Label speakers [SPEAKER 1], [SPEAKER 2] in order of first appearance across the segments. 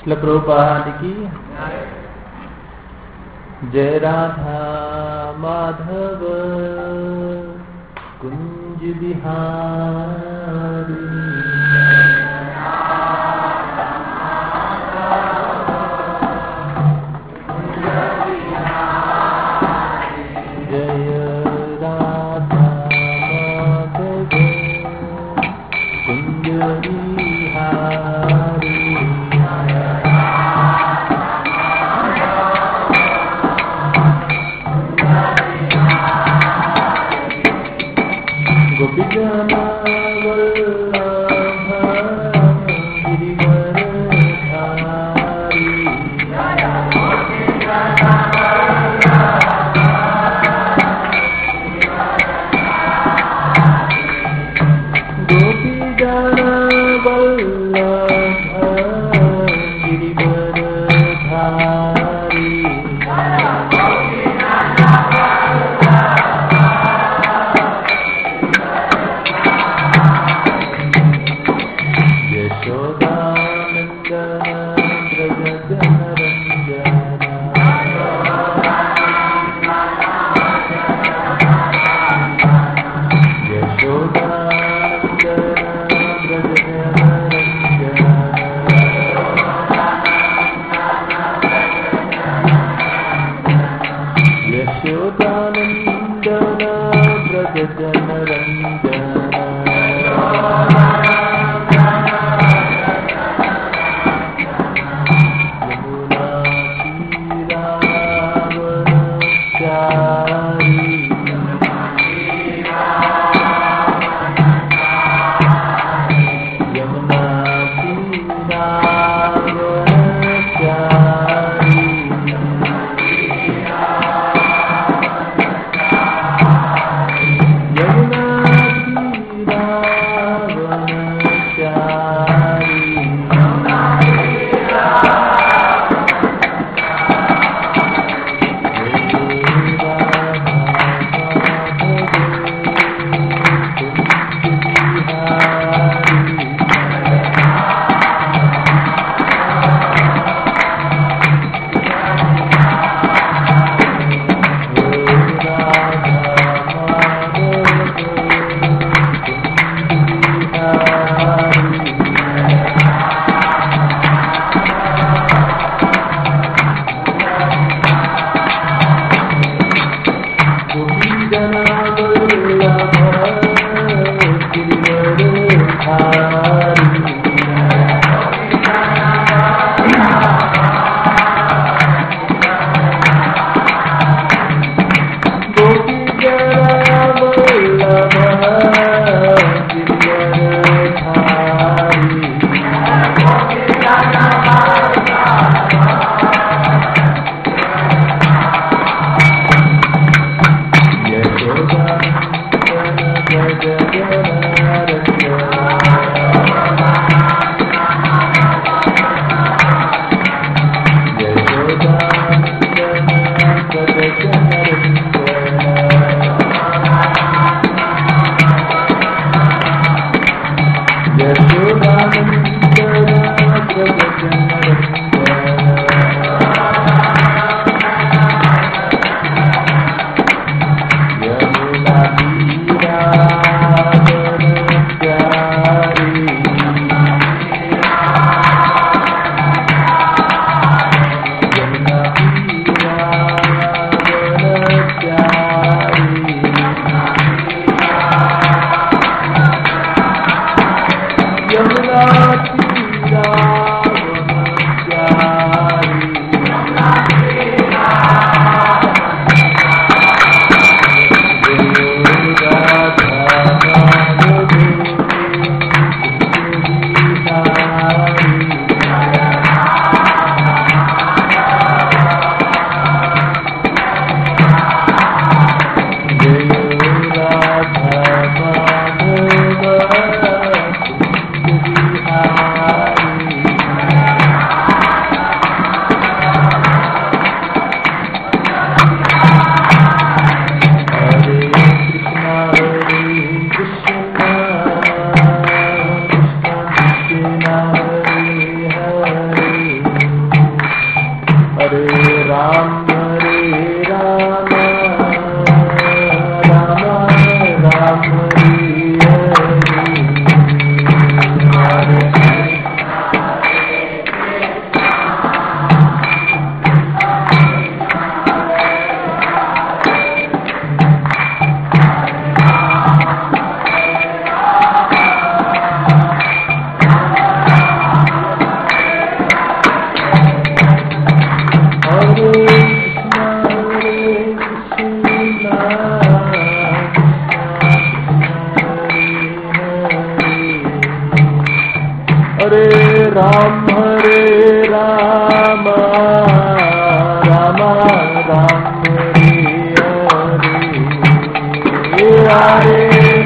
[SPEAKER 1] प्रभुपाद की जय। राधा माधव कुंज बिहारी, जय राधा माधव कुंज बिहारी। गोपीजन वल्लभ गिरिवरधारी, गोपीजन वल्लभ गिरिवरधारी। राम राम राम हरे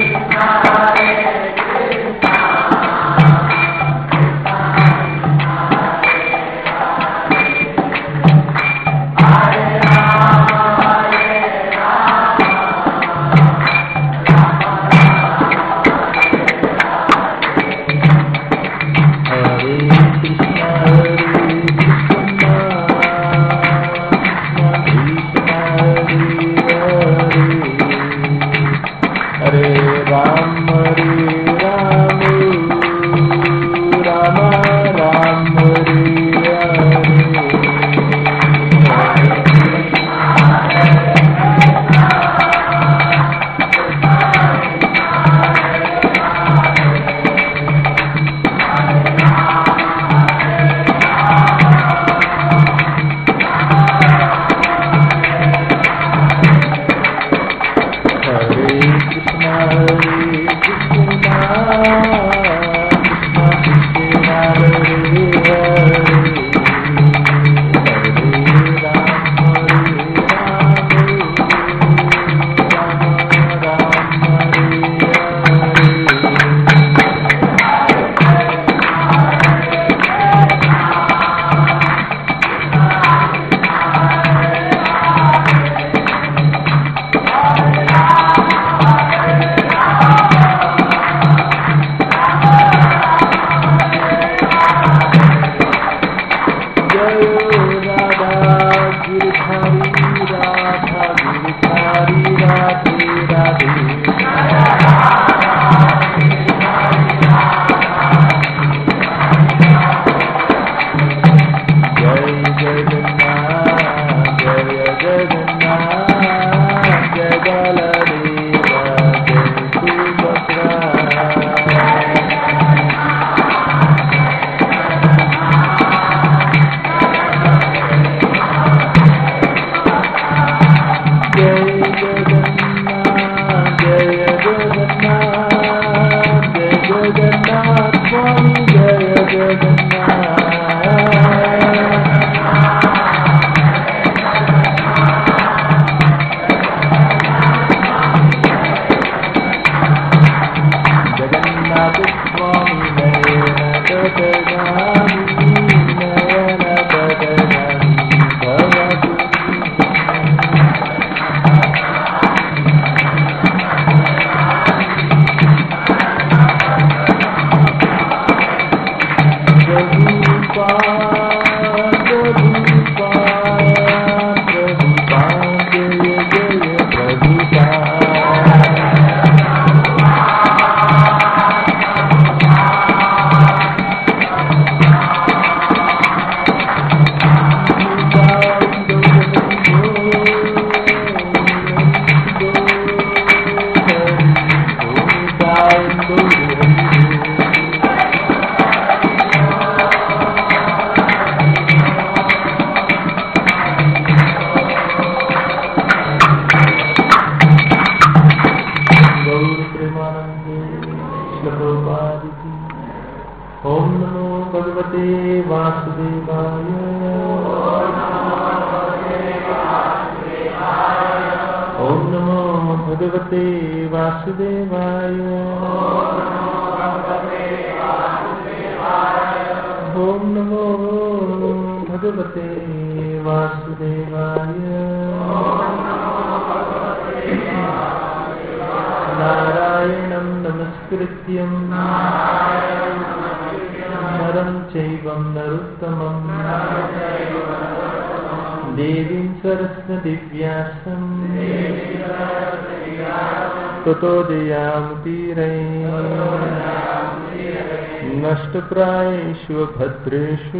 [SPEAKER 1] नष्टप्रायेषु भद्रेषु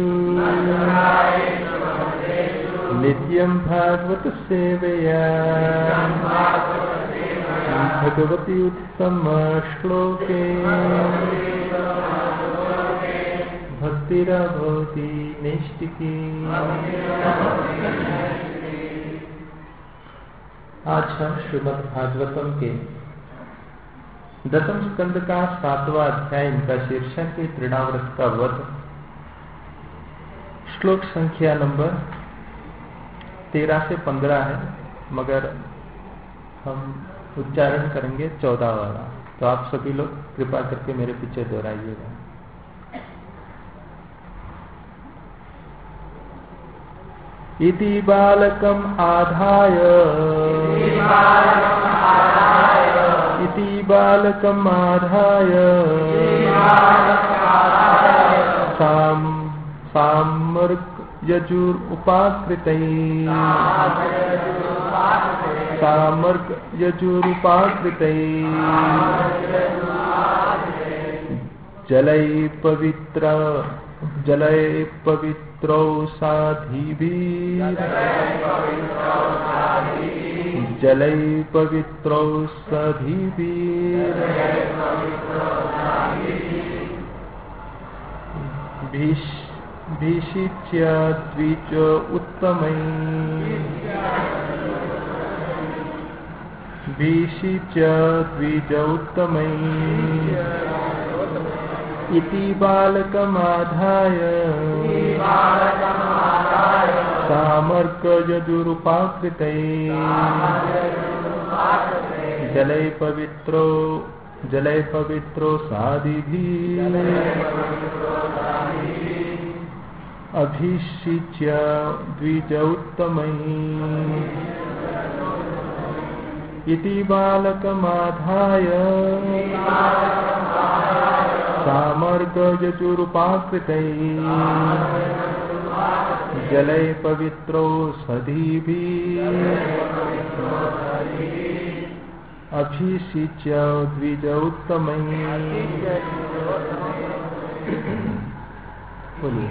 [SPEAKER 1] नित्यं भागवत सेवया भगवती उत्तम श्लोके भक्तिरभवति नैष्टिकी। आज हम श्रीमद् भागवतम के दसम स्कंद का 7वां अध्याय, इनका शीर्षक है तृणाव्रत का वध। श्लोक संख्या नंबर 13 से 15 है, मगर हम उच्चारण करेंगे 14 वाला। तो आप सभी लोग कृपा करके मेरे पीछे दोहराइएगा। इति बालकम आधाय इति बालकम आधाय सामर्क यजुर उपाकृतैः सामर्क यजुर उपाकृतैः जलै पवित्रौ साधिभिः जलै पवित्रौ साधिभिः भीषिच्य द्विज उत्तमैः भीषिच्य द्विज उत्तमैः इति बालकमाधाय सामर्क यजुरुपाकृतैः जलै पवित्रो साधिभिः अभिषिच्य द्विज उत्तमैः इति बालकमाधाय सामर्क यजुरुपाकृतैः जलै पवित्रो साधिभिः अभिषिच्य द्विज उत्तमैः। बोलिए।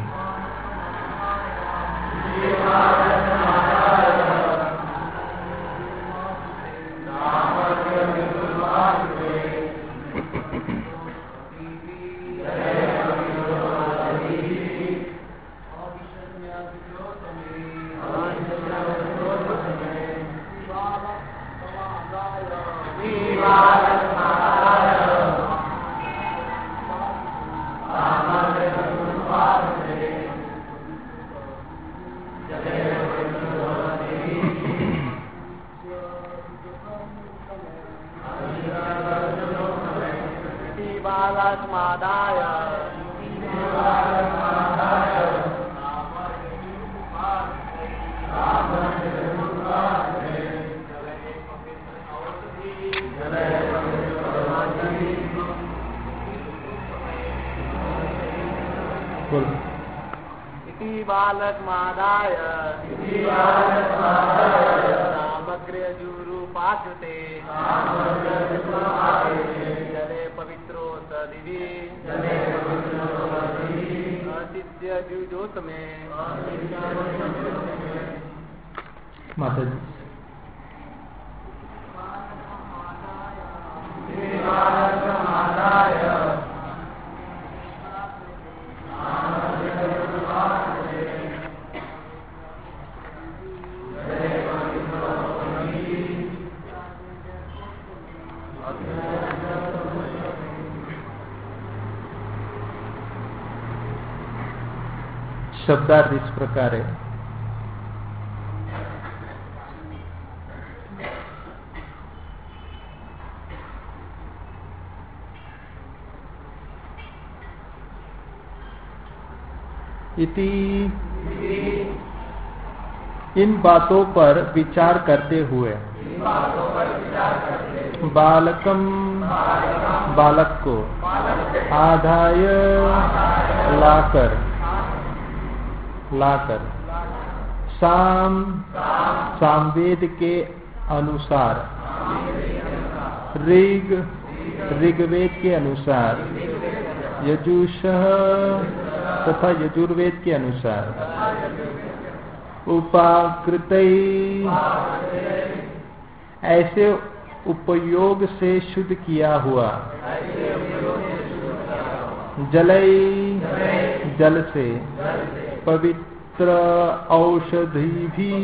[SPEAKER 2] बालकमादाय सामग्र यजुरुपाकृते जले पवित्रो सदिभिः असिद्य द्विजोत्तमे।
[SPEAKER 1] माता जी। शब्दार्थ इस प्रकार है। इति इन बातों पर विचार करते हुए बालकम बालक को आधाय लाकर सामवेद के अनुसार ऋग्वेद के अनुसार यजुषः तथा यजुर्वेद के अनुसार उपाकृतै ऐसे उपयोग से शुद्ध किया हुआ जलई जल से पवित्र औषधि भी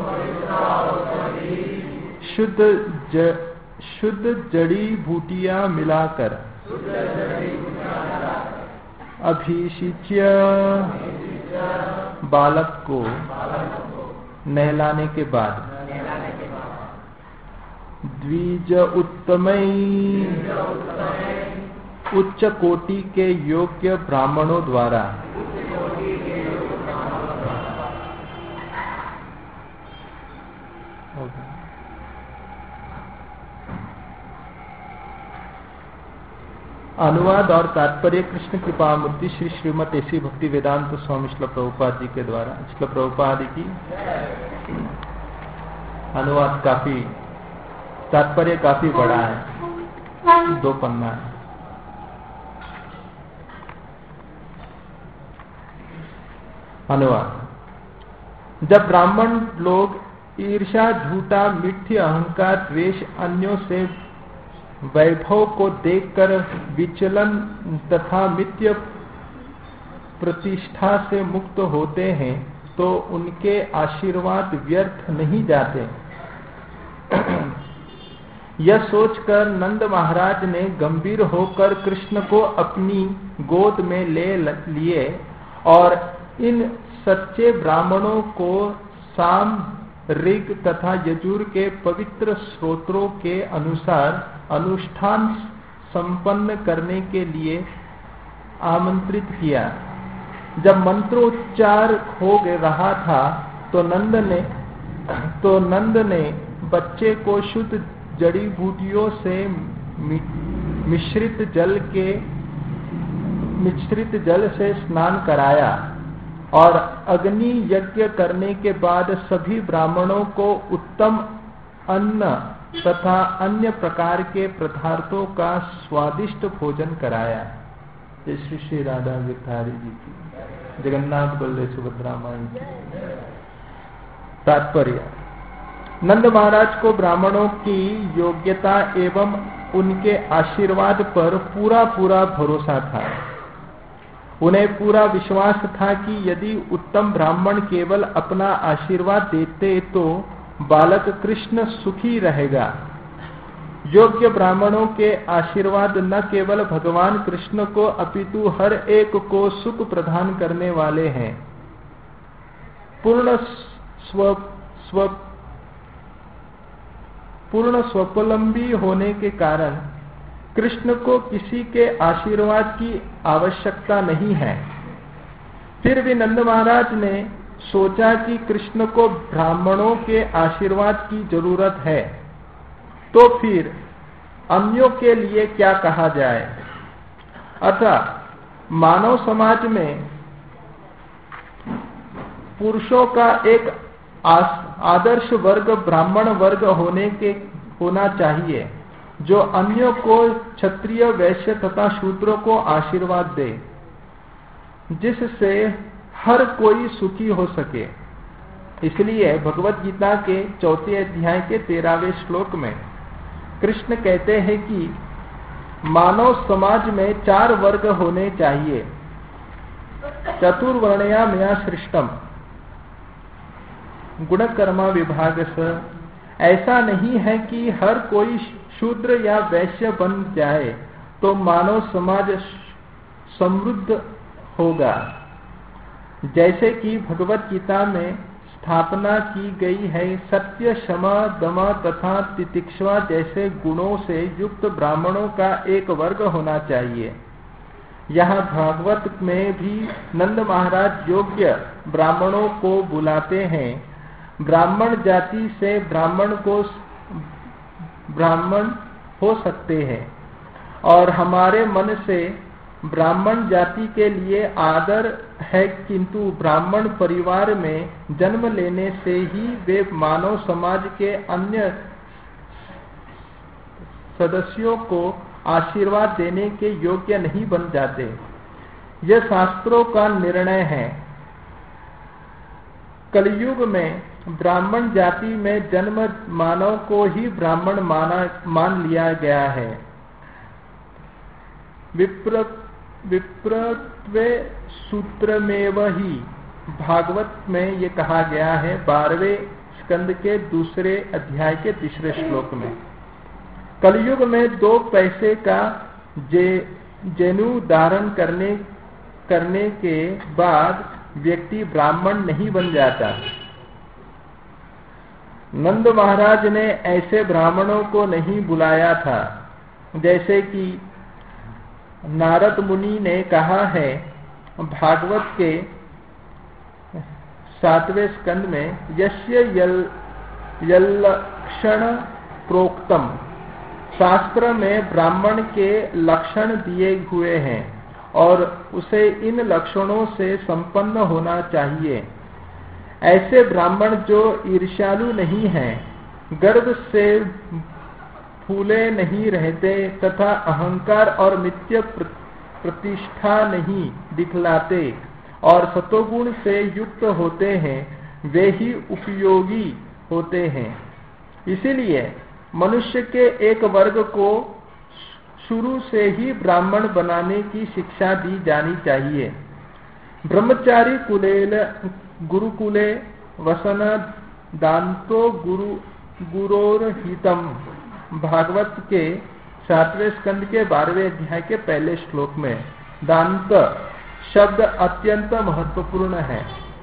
[SPEAKER 1] शुद्ध जड़ी बूटियां मिलाकर अभिषिच्य बालक को नहलाने के बाद द्विज उत्तमय उच्च कोटि के योग्य ब्राह्मणों द्वारा अनुवाद और तात्पर्य कृष्ण कृपा मूर्ति श्री श्रीमद ऐसी भक्ति वेदांत स्वामी श्रील प्रभुपाद जी के द्वारा। श्रील प्रभुपाद की अनुवाद काफी, तात्पर्य काफी बड़ा है, 2 पन्ना है। अनुवाद। जब ब्राह्मण लोग ईर्ष्या, झूठा, मिथ्या अहंकार, द्वेष, अन्यों से वैभव को देखकर विचलन तथा मिथ्य प्रतिष्ठा से मुक्त होते हैं तो उनके आशीर्वाद व्यर्थ नहीं जाते। यह सोचकर नंद महाराज ने गंभीर होकर कृष्ण को अपनी गोद में ले लिए और इन सच्चे ब्राह्मणों को साम, ऋग तथा यजुर के पवित्र स्रोतों के अनुसार अनुष्ठान संपन्न करने के लिए आमंत्रित किया। जब मंत्रोच्चार हो रहा था तो नंद ने बच्चे को शुद्ध जड़ी बूटियों से मिश्रित जल से स्नान कराया और अग्नि यज्ञ करने के बाद सभी ब्राह्मणों को उत्तम अन्न तथा अन्य प्रकार के पदार्थों का स्वादिष्ट भोजन कराया। श्री श्री राधा गिरधारी जी की, जगन्नाथ बलदेव सुभद्रा माई की। तात्पर्य। नंद महाराज को ब्राह्मणों की योग्यता एवं उनके आशीर्वाद पर पूरा भरोसा था। उन्हें पूरा विश्वास था कि यदि उत्तम ब्राह्मण केवल अपना आशीर्वाद देते तो बालक कृष्ण सुखी रहेगा। योग्य ब्राह्मणों के आशीर्वाद न केवल भगवान कृष्ण को अपितु हर एक को सुख प्रदान करने वाले हैं। पूर्ण स्वावलंबी होने के कारण कृष्ण को किसी के आशीर्वाद की आवश्यकता नहीं है। फिर भी नंद महाराज ने सोचा कि कृष्ण को ब्राह्मणों के आशीर्वाद की जरूरत है, तो फिर अन्यों के लिए क्या कहा जाए। अतः मानव समाज में पुरुषों का एक आदर्श वर्ग ब्राह्मण वर्ग होना चाहिए, जो अन्यों को क्षत्रिय, वैश्य तथा शूद्रों को आशीर्वाद दे, जिससे हर कोई सुखी हो सके। इसलिए भगवत गीता के 4 अध्याय के 13वें श्लोक में कृष्ण कहते हैं कि मानव समाज में 4 वर्ग होने चाहिए। चतुर्वर्णया मया सृष्टम गुणकर्मा विभाग से। ऐसा नहीं है कि हर कोई शूद्र या वैश्य बन जाए तो मानव समाज समृद्ध होगा। जैसे कि भगवत गीता में स्थापना की गई है, सत्य, क्षमा, दम तथा तितिक्षा जैसे गुणों से युक्त ब्राह्मणों का एक वर्ग होना चाहिए। यहाँ भागवत में भी नंद महाराज योग्य ब्राह्मणों को बुलाते हैं। ब्राह्मण जाति से ब्राह्मण हो सकते हैं और हमारे मन से ब्राह्मण जाति के लिए आदर है, किंतु ब्राह्मण परिवार में जन्म लेने से ही वे मानव समाज के अन्य सदस्यों को आशीर्वाद देने के योग्य नहीं बन जाते। यह शास्त्रों का निर्णय है। कलयुग में ब्राह्मण जाति में जन्म मानव को ही ब्राह्मण मान लिया गया है। विप्रत्वे सूत्र में वही भागवत में ये कहा गया है 12वें स्कंद के 2 अध्याय के 3 श्लोक में। कलयुग में 2 पैसे का जनेऊ धारण करने के बाद व्यक्ति ब्राह्मण नहीं बन जाता। नंद महाराज ने ऐसे ब्राह्मणों को नहीं बुलाया था, जैसे कि नारद मुनि ने कहा है भागवत के 7वें स्कंद में, यस्य यल्लक्षण प्रोक्तम, शास्त्र में ब्राह्मण के लक्षण दिए हुए हैं और उसे इन लक्षणों से संपन्न होना चाहिए। ऐसे ब्राह्मण जो ईर्ष्यालु नहीं हैं, गर्व से फूले नहीं रहते तथा अहंकार और मिथ्या प्रतिष्ठा नहीं दिखलाते और सतोगुण से युक्त होते हैं, वे ही उपयोगी होते हैं। इसीलिए मनुष्य के एक वर्ग को शुरू से ही ब्राह्मण बनाने की शिक्षा दी जानी चाहिए। ब्रह्मचारी कुलेल गुरुकुले वसन दांतो गुरोरहितम, भागवत के 7वें स्कंद के 12वें अध्याय के पहले श्लोक में दांत शब्द अत्यंत महत्वपूर्ण है।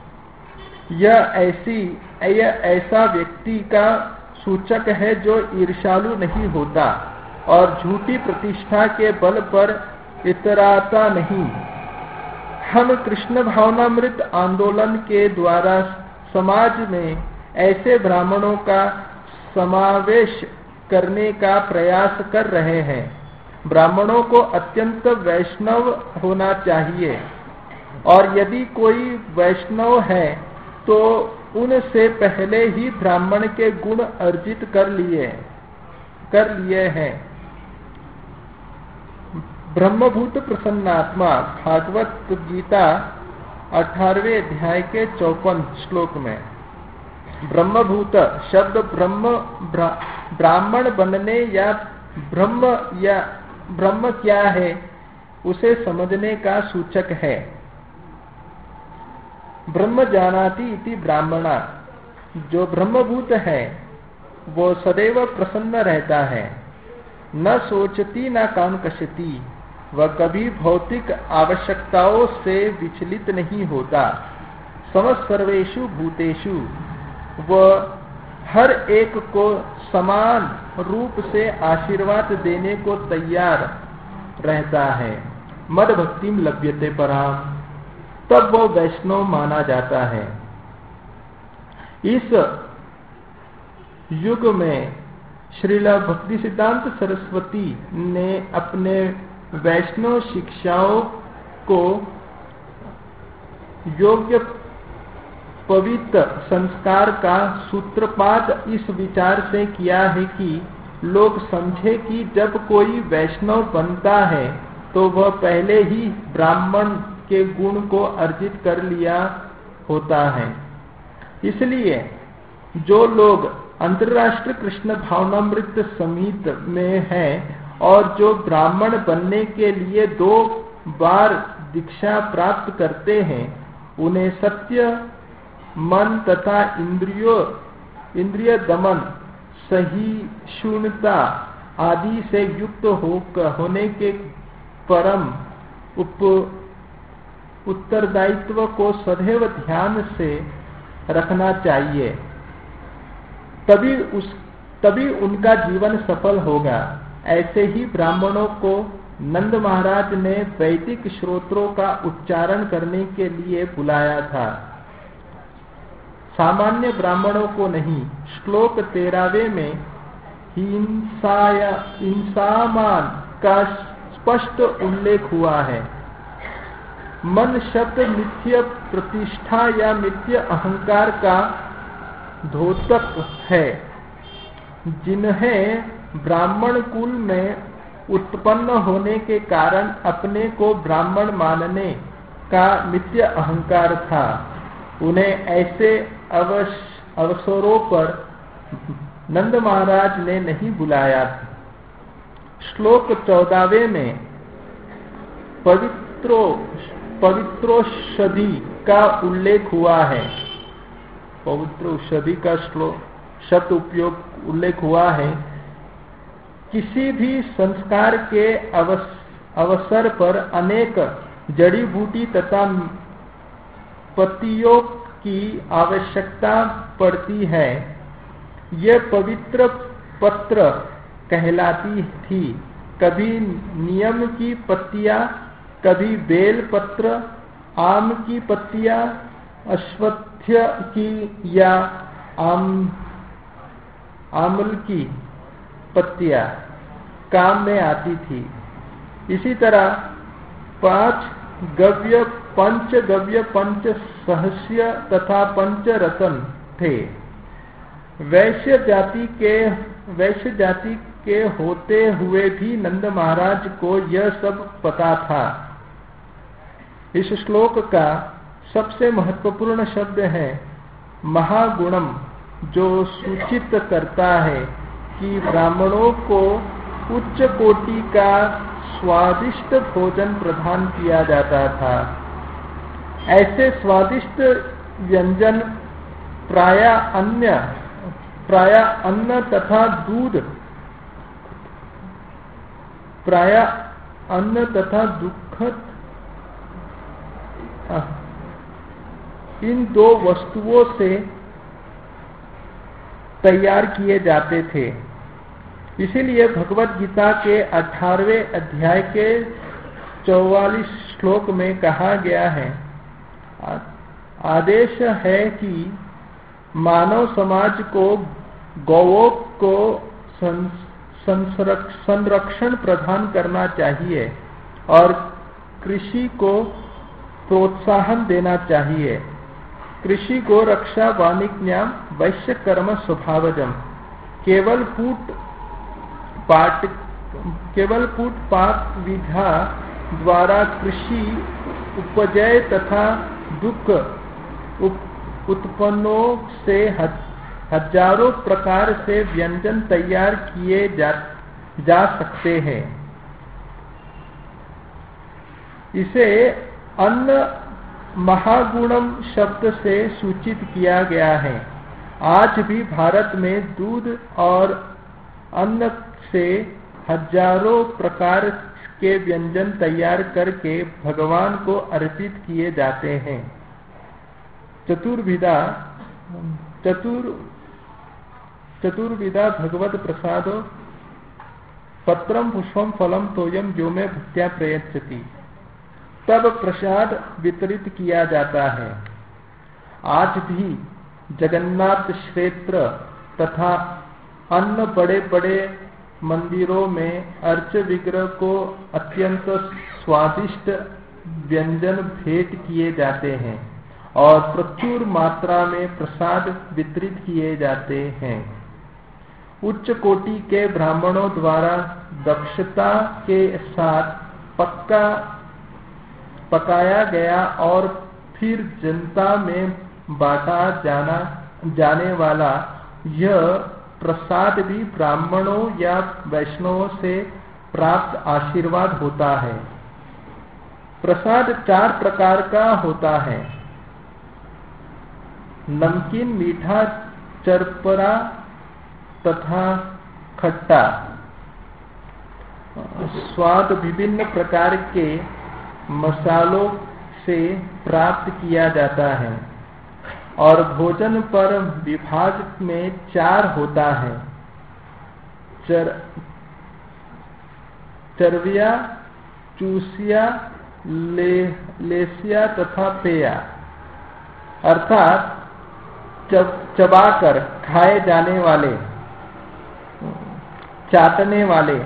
[SPEAKER 1] यह ऐसा व्यक्ति का सूचक है जो ईर्ष्यालु नहीं होता और झूठी प्रतिष्ठा के बल पर इतराता नहीं। हम कृष्ण भावनामृत आंदोलन के द्वारा समाज में ऐसे ब्राह्मणों का समावेश करने का प्रयास कर रहे हैं। ब्राह्मणों को अत्यंत वैष्णव होना चाहिए और यदि कोई वैष्णव है तो उनसे पहले ही ब्राह्मण के गुण अर्जित कर लिए हैं। ब्रह्मभूत प्रसन्नात्मा, भागवत गीता 18वें अध्याय के 54 श्लोक में ब्रह्मभूत शब्द ब्राह्मण बनने या ब्रह्म क्या है उसे समझने का सूचक है। ब्रह्म जानाति इति ब्राह्मणा, जो ब्रह्मभूत है वो सदैव प्रसन्न रहता है, न सोचती न कांक्षति, वह कभी भौतिक आवश्यकताओं से विचलित नहीं होता। समस्त सर्वेषु भूतेषु, वह हर एक को समान रूप से आशीर्वाद देने को तैयार रहता है। मद भक्तिम लभ्यते पराम, तब वो वैष्णव माना जाता है। इस युग में श्रील भक्ति सिद्धांत सरस्वती ने अपने वैष्णव शिक्षाओं को योग्य पवित्र संस्कार का सूत्रपात इस विचार से किया है कि लोग समझे कि जब कोई वैष्णव बनता है तो वह पहले ही ब्राह्मण के गुण को अर्जित कर लिया होता है। इसलिए जो लोग अंतर्राष्ट्रीय कृष्ण भावनामृत समिति में हैं और जो ब्राह्मण बनने के लिए 2 बार दीक्षा प्राप्त करते हैं, उन्हें सत्य, मन तथा इंद्रिय दमन, सहिष्णुता आदि से युक्त होने के परम उत्तरदायित्व को सदैव ध्यान से रखना चाहिए, तभी उनका जीवन सफल होगा। ऐसे ही ब्राह्मणों को नंद महाराज ने वैदिक श्रोत्रों का उच्चारण करने के लिए बुलाया था, सामान्य ब्राह्मणों को नहीं। श्लोक 13वें में हिंसामान का स्पष्ट उल्लेख हुआ है। मन शब्द मिथ्य प्रतिष्ठा या मिथ्य अहंकार का द्योतक है, जिन्हें ब्राह्मण कुल में उत्पन्न होने के कारण अपने को ब्राह्मण मानने का मिथ्य अहंकार था। उन्हें ऐसे अवसरों पर नंद महाराज ने नहीं बुलाया। श्लोक 14वें में पवित्रोषधि का उल्लेख हुआ है। पवित्रोषधि का शब्द उपयोग उल्लेख हुआ है। किसी भी संस्कार के अवसर पर अनेक जड़ी बूटी तथा पतियों की आवश्यकता पड़ती है। ये पवित्र पत्र कहलाती थी। कभी नियम की पत्तियां, कभी बेल पत्र, आम की पत्तियां, अश्वत्थ की या आमल की पत्तियां काम में आती थी। इसी तरह पंच गव्य, पंच सहस्य तथा पंच रतन थे। वैश्य जाति के होते हुए भी नंद महाराज को यह सब पता था। इस श्लोक का सबसे महत्वपूर्ण शब्द है महागुणम, जो सूचित करता है कि ब्राह्मणों को उच्च कोटि का स्वादिष्ट भोजन प्रदान किया जाता था। ऐसे स्वादिष्ट व्यंजन प्राय अन्न तथा दूध, दुखद इन दो वस्तुओं से तैयार किए जाते थे। इसीलिए भगवत गीता के 18वें अध्याय के 44 श्लोक में कहा गया है, आदेश है कि मानव समाज को गौओं को संरक्षण प्रदान करना चाहिए और कृषि को प्रोत्साहन देना चाहिए। कृषि गो रक्षा वाणिज्ञाम वैश्य कर्म स्वभावजम। केवल फूट पाक विधा द्वारा कृषि उपजय तथा दुख उत्पन्नों से हजारों प्रकार से व्यंजन तैयार किए जा सकते हैं। इसे अन्न महागुणम शब्द से सूचित किया गया है। आज भी भारत में दूध और अन्न से हजारों प्रकार के व्यंजन तैयार करके भगवान को अर्पित किए जाते हैं। चतुर्विधा भगवत प्रसादो पत्रम पुष्पम फलम तोयम जो में भक्त्या प्रयच्छति। तब प्रसाद वितरित किया जाता है। आज भी जगन्नाथ क्षेत्र तथा अन्य बड़े बड़े मंदिरों में अर्च विग्रह को अत्यंत स्वादिष्ट व्यंजन भेंट किए जाते हैं और प्रचुर मात्रा में प्रसाद वितरित किए जाते हैं। उच्च कोटि के ब्राह्मणों द्वारा दक्षता के साथ पकाया गया और फिर जनता में बांटा जाने वाला यह प्रसाद भी ब्राह्मणों या वैष्णवों से प्राप्त आशीर्वाद होता है। प्रसाद 4 प्रकार का होता है, नमकीन, मीठा, चरपरा तथा खट्टा। स्वाद विभिन्न प्रकार के मसालों से प्राप्त किया जाता है और भोजन पर विभाग में 4 होता है, चर्विया, चूसिया, लेसिया तथा पेया। अर्थात चबाकर खाए जाने वाले, चाटने वाले,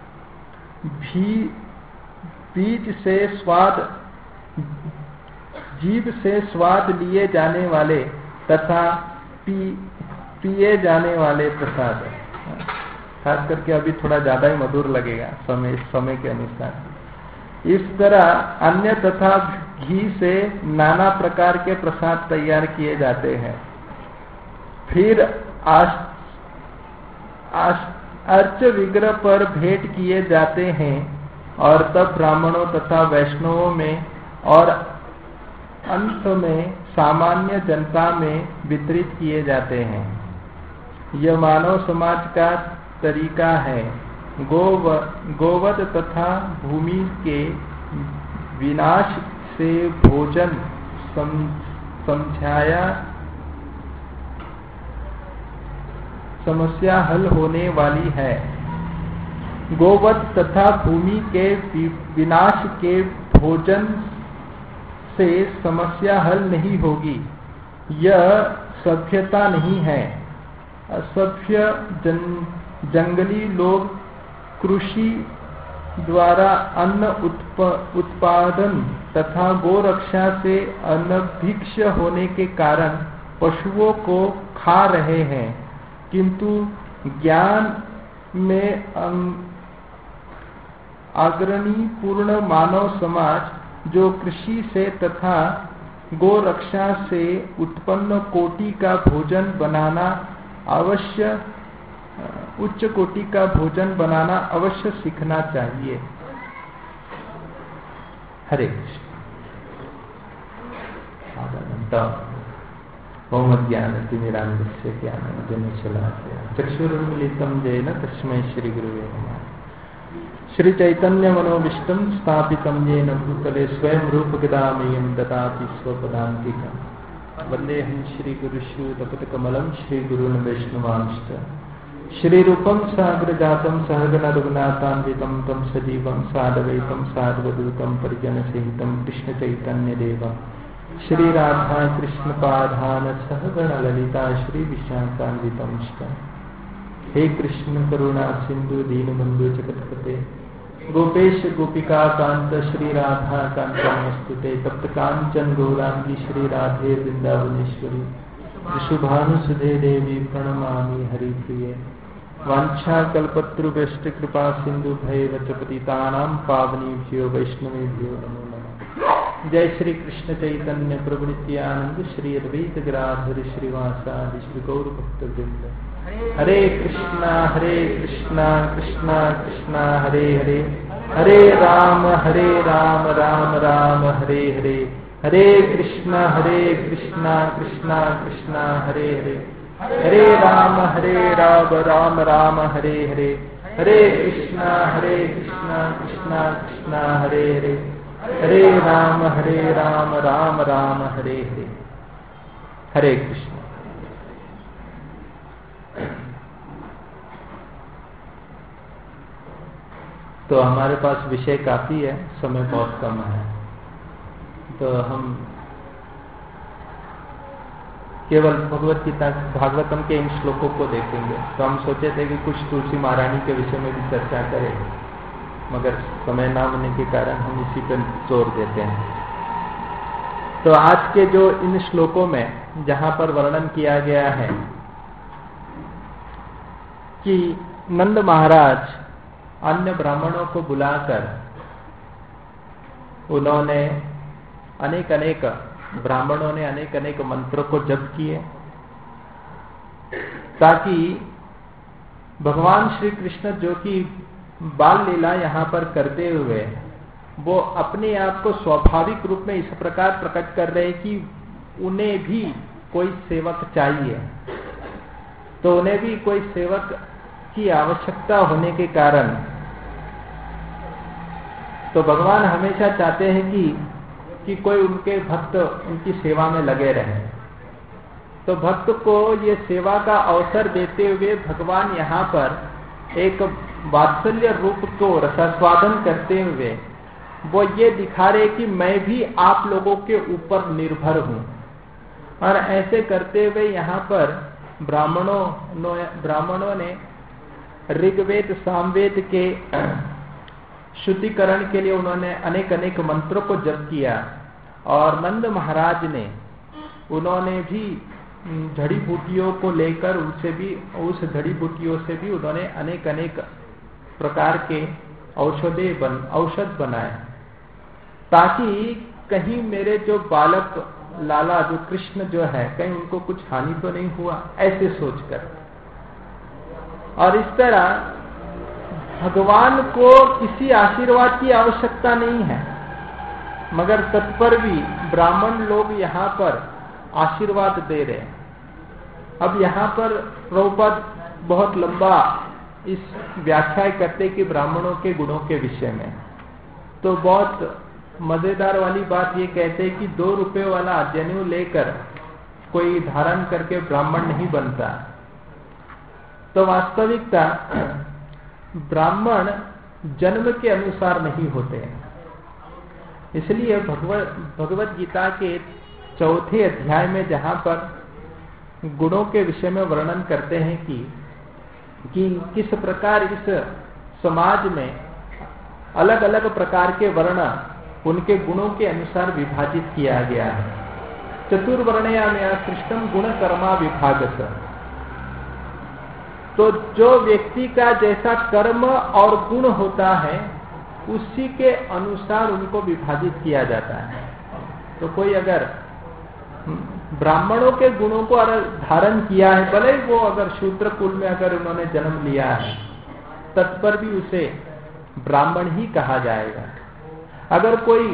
[SPEAKER 1] जीभ से स्वाद लिए जाने वाले तथा पिए जाने वाले प्रसाद। खास करके अभी थोड़ा ज्यादा ही मधुर लगेगा समय के अनुसार। इस तरह अन्य तथा घी से नाना प्रकार के प्रसाद तैयार किए जाते हैं। फिर अर्च विग्रह पर भेंट किए जाते हैं और तब ब्राह्मणों तथा वैष्णवों में और अंत में सामान्य जनता में वितरित किए जाते हैं। यह मानव समाज का तरीका है। गोवध तथा भूमि के विनाश से भोजन समझाया समस्या हल होने वाली है। गोवध तथा भूमि के विनाश के भोजन से समस्या हल नहीं होगी। यह सभ्यता नहीं है। असभ्य जंगली लोग कृषि द्वारा अन्न उत्पादन तथा गोरक्षा से अनभिक्ष होने के कारण पशुओं को खा रहे हैं, किंतु ज्ञान में अग्रणी पूर्ण मानव समाज जो कृषि से तथा गोरक्षा से उत्पन्न कोटि का भोजन बनाना अवश्य उच्च कोटि का भोजन बनाना अवश्य सीखना चाहिए। हरे कृष्ण। आधा घंटा ओम ज्ञानतिमिरान्धस्य ज्ञानाञ्जनशलाकया चक्षुरुन्मीलितं येन तस्मै श्रीगुरुवे नमः। श्री चैतन्य मनोभीष्टं स्थापितं येन भूतले स्वयं रूपकदामयं ददाति स्वपदान्तिकम्। वन्देऽहं श्रीगुरुश्रीयुतपदकमलं श्रीगुरून् वैष्णवांश्च। श्रीरूपं साग्रजातं सहगण रघुनाथान्वितं तं सजीवं साद्वैतं सार्वभौतं परिजनसहितं कृष्णचैतन्यदेवं श्री राधा कृष्ण पादान सहगण ललिता श्री विशाखान्वितंश्च। हे कृष्ण करुणा सिंधु दीनबंधु जगत्पते गोपेश गोपिका कांत श्री राधा कांत नमस्तुते। तप्त कांचन गौरांगी श्री राधे वृंदावनेश्वरी शुभानुसुधे देवी प्रणमामि हरिप्रिये। वांछा कल्पतरुभ्यश्च कृपा सिंधु भैव च पतितानां पावनेभ्यो वैष्णवेभ्यो नमो नमः। जय श्री कृष्ण चैतन्य प्रभु नित्यानंद श्री अद्वैत गदाधर श्रीवासादि श्री गौर भक्तवृंद। हरे कृष्णा कृष्णा कृष्णा हरे हरे, हरे राम राम राम हरे हरे, हरे कृष्णा कृष्णा कृष्णा हरे हरे, हरे राम राम राम हरे हरे, हरे कृष्णा कृष्णा कृष्णा हरे हरे, हरे राम राम राम हरे हरे। हरे कृष्ण। तो हमारे पास विषय काफी है, समय बहुत कम है, तो हम केवल भगवत गीता भागवतम के इन श्लोकों को देखेंगे। तो हम सोचे थे कि कुछ तुलसी महारानी के विषय में भी चर्चा करें, मगर समय ना होने के कारण हम इसी पर जोर देते हैं। तो आज के जो इन श्लोकों में जहां पर वर्णन किया गया है कि नंद महाराज अन्य ब्राह्मणों को बुलाकर उन्होंने अनेक ब्राह्मणों ने अनेक मंत्रों को जप किए ताकि भगवान श्री कृष्ण जो कि बाल लीला यहाँ पर करते हुए वो अपने आप को स्वाभाविक रूप में इस प्रकार प्रकट कर रहे कि उन्हें भी कोई सेवक चाहिए, तो उन्हें भी कोई सेवक की आवश्यकता होने के कारण तो भगवान हमेशा चाहते हैं कि कोई उनके भक्त उनकी सेवा में लगे रहे। तो भक्त को ये सेवा का अवसर देते हुए भगवान यहाँ पर एक वात्सल्य रूप को रसास्वादन करते हुए वो ये दिखा रहे कि मैं भी आप लोगों के ऊपर निर्भर हूं। और ऐसे करते हुए यहाँ पर ब्राह्मणों ने ऋग्वेद सामवेद के शुद्धिकरण के लिए उन्होंने अनेक मंत्रों को जप किया। और नंद महाराज ने उन्होंने भी जड़ी बूटियों को लेकर उस जड़ी बूटियों से भी उन्होंने अनेक प्रकार के औषध बनाए ताकि कहीं मेरे जो बालक लाला जो कृष्ण जो है कहीं उनको कुछ हानि तो नहीं हुआ, ऐसे सोचकर। और इस तरह भगवान को किसी आशीर्वाद की आवश्यकता नहीं है, मगर तत्पर भी ब्राह्मण लोग यहाँ पर आशीर्वाद दे रहे हैं। अब यहाँ पर प्रभुपाद बहुत लंबा इस व्याख्या करते कि ब्राह्मणों के गुणों के विषय में, तो बहुत मजेदार वाली बात ये कहते हैं कि 2 रुपए वाला जनेऊ लेकर कोई धारण करके ब्राह्मण नहीं बनता। तो वास्तविकता ब्राह्मण जन्म के अनुसार नहीं होते हैं। इसलिए भगवत गीता के 4थे अध्याय में जहां पर गुणों के विषय में वर्णन करते हैं कि किस प्रकार इस समाज में अलग अलग प्रकार के वर्ण उनके गुणों के अनुसार विभाजित किया गया है। चतुर्वर्णया में सृष्टम गुण कर्मा विभागत। तो जो व्यक्ति का जैसा कर्म और गुण होता है उसी के अनुसार उनको विभाजित किया जाता है। तो कोई अगर ब्राह्मणों के गुणों को धारण किया है, भले वो अगर शूद्र कुल में अगर उन्होंने जन्म लिया है, तत्पर भी उसे ब्राह्मण ही कहा जाएगा। अगर कोई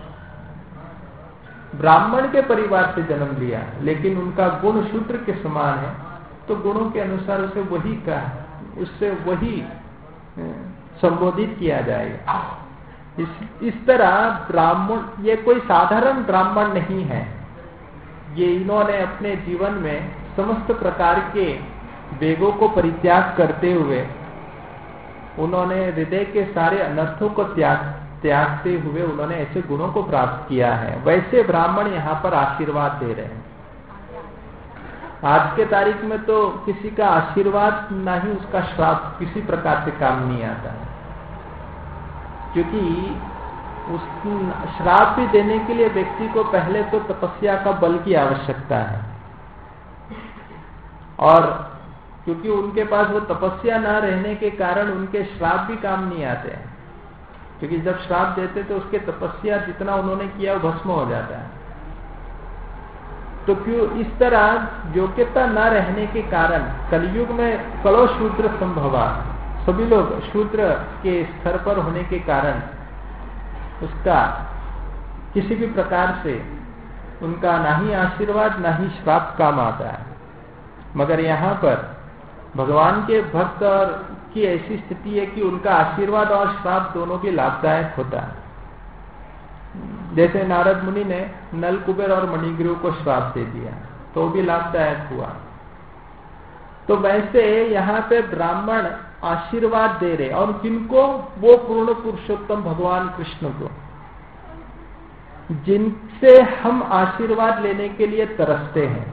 [SPEAKER 1] ब्राह्मण के परिवार से जन्म लिया लेकिन उनका गुण शूद्र के समान है, तो गुणों के अनुसार उससे वही संबोधित किया जाएगा। इस तरह ब्राह्मण ये कोई साधारण ब्राह्मण नहीं है। ये इन्होंने अपने जीवन में समस्त प्रकार के वेगों को परित्याग करते हुए उन्होंने हृदय के सारे अनर्थों को त्यागते हुए उन्होंने ऐसे गुणों को प्राप्त किया है। वैसे ब्राह्मण यहाँ पर आशीर्वाद दे रहे हैं। आज के तारीख में तो किसी का आशीर्वाद ना ही उसका श्राप किसी प्रकार से काम नहीं आता है, क्योंकि उस श्राप भी देने के लिए व्यक्ति को पहले तो तपस्या का बल की आवश्यकता है, और क्योंकि उनके पास वो तपस्या न रहने के कारण उनके श्राप भी काम नहीं आते हैं। क्योंकि जब श्राप देते तो उसके तपस्या जितना उन्होंने किया वो भस्म हो जाता है। तो क्यों इस तरह योग्यता न रहने के कारण कलयुग में कलो शूद्र संभवा, सभी लोग शूद्र के स्तर पर होने के कारण उसका किसी भी प्रकार से उनका ना ही आशीर्वाद ना ही श्राप काम आता है। मगर यहाँ पर भगवान के भक्त और की ऐसी स्थिति है कि उनका आशीर्वाद और श्राप दोनों भी लाभदायक होता है। जैसे नारद मुनि ने नल कुबेर और मणिग्रीव को श्राप दे दिया तो भी लाभदायक हुआ। तो वैसे यहाँ पे ब्राह्मण आशीर्वाद दे रहे, और किनको? वो पूर्ण पुरुषोत्तम भगवान कृष्ण को, जिनसे हम आशीर्वाद लेने के लिए तरसते हैं।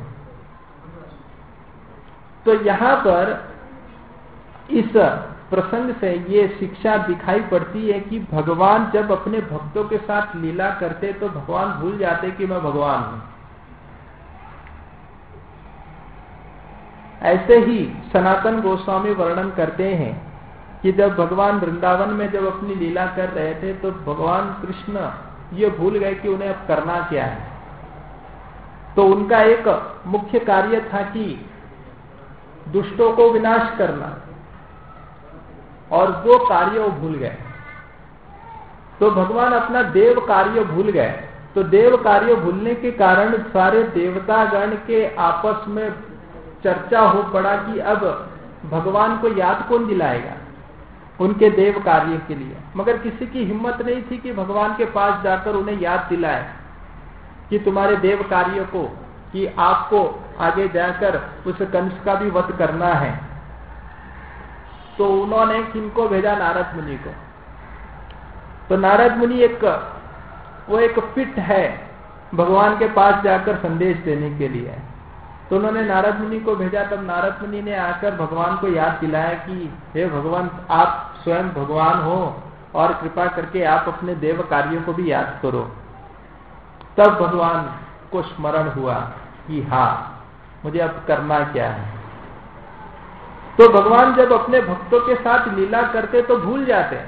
[SPEAKER 1] तो यहाँ पर इस प्रसंग से ये शिक्षा दिखाई पड़ती है कि भगवान जब अपने भक्तों के साथ लीला करते तो भगवान भूल जाते कि मैं भगवान हूं। ऐसे ही सनातन गोस्वामी वर्णन करते हैं कि जब भगवान वृंदावन में जब अपनी लीला कर रहे थे तो भगवान कृष्ण ये भूल गए कि उन्हें अब करना क्या है। तो उनका एक मुख्य कार्य था कि दुष्टों को विनाश करना, और वो कार्य वो भूल गए। तो भगवान अपना देव कार्य भूल गए। तो देव कार्य भूलने के कारण सारे देवतागण के आपस में चर्चा हो पड़ा कि अब भगवान को याद कौन दिलाएगा उनके देव कार्य के लिए। मगर किसी की हिम्मत नहीं थी कि भगवान के पास जाकर उन्हें याद दिलाए कि तुम्हारे देव कार्य को, कि आपको आगे जाकर उस कंस का भी वध करना है। तो उन्होंने किनको भेजा? नारद मुनि को। तो नारद मुनि वो एक फिट है भगवान के पास जाकर संदेश देने के लिए। तो उन्होंने नारद मुनि को भेजा। तब नारद मुनि ने आकर भगवान को याद दिलाया कि हे भगवान, आप स्वयं भगवान हो और कृपा करके आप अपने देव कार्यों को भी याद करो। तब भगवान को स्मरण हुआ कि हाँ, मुझे अब करना क्या है। तो भगवान जब अपने भक्तों के साथ लीला करते तो भूल जाते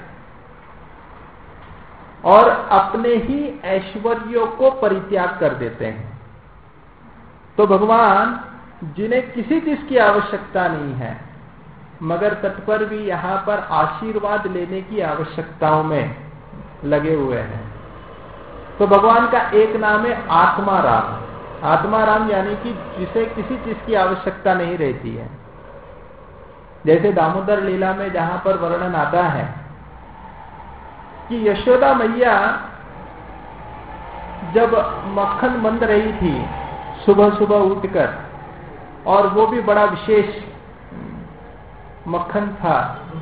[SPEAKER 1] और अपने ही ऐश्वर्यों को परित्याग कर देते हैं। तो भगवान जिन्हें किसी चीज की आवश्यकता नहीं है, मगर तत्पर भी यहाँ पर आशीर्वाद लेने की आवश्यकताओं में लगे हुए हैं। तो भगवान का एक नाम है आत्माराम। आत्माराम यानी कि जिसे किसी चीज की आवश्यकता नहीं रहती है। जैसे दामोदर लीला में जहां पर वर्णन आता है कि यशोदा मैया जब मक्खन बन रही थी सुबह सुबह उठकर, और वो भी बड़ा विशेष मक्खन था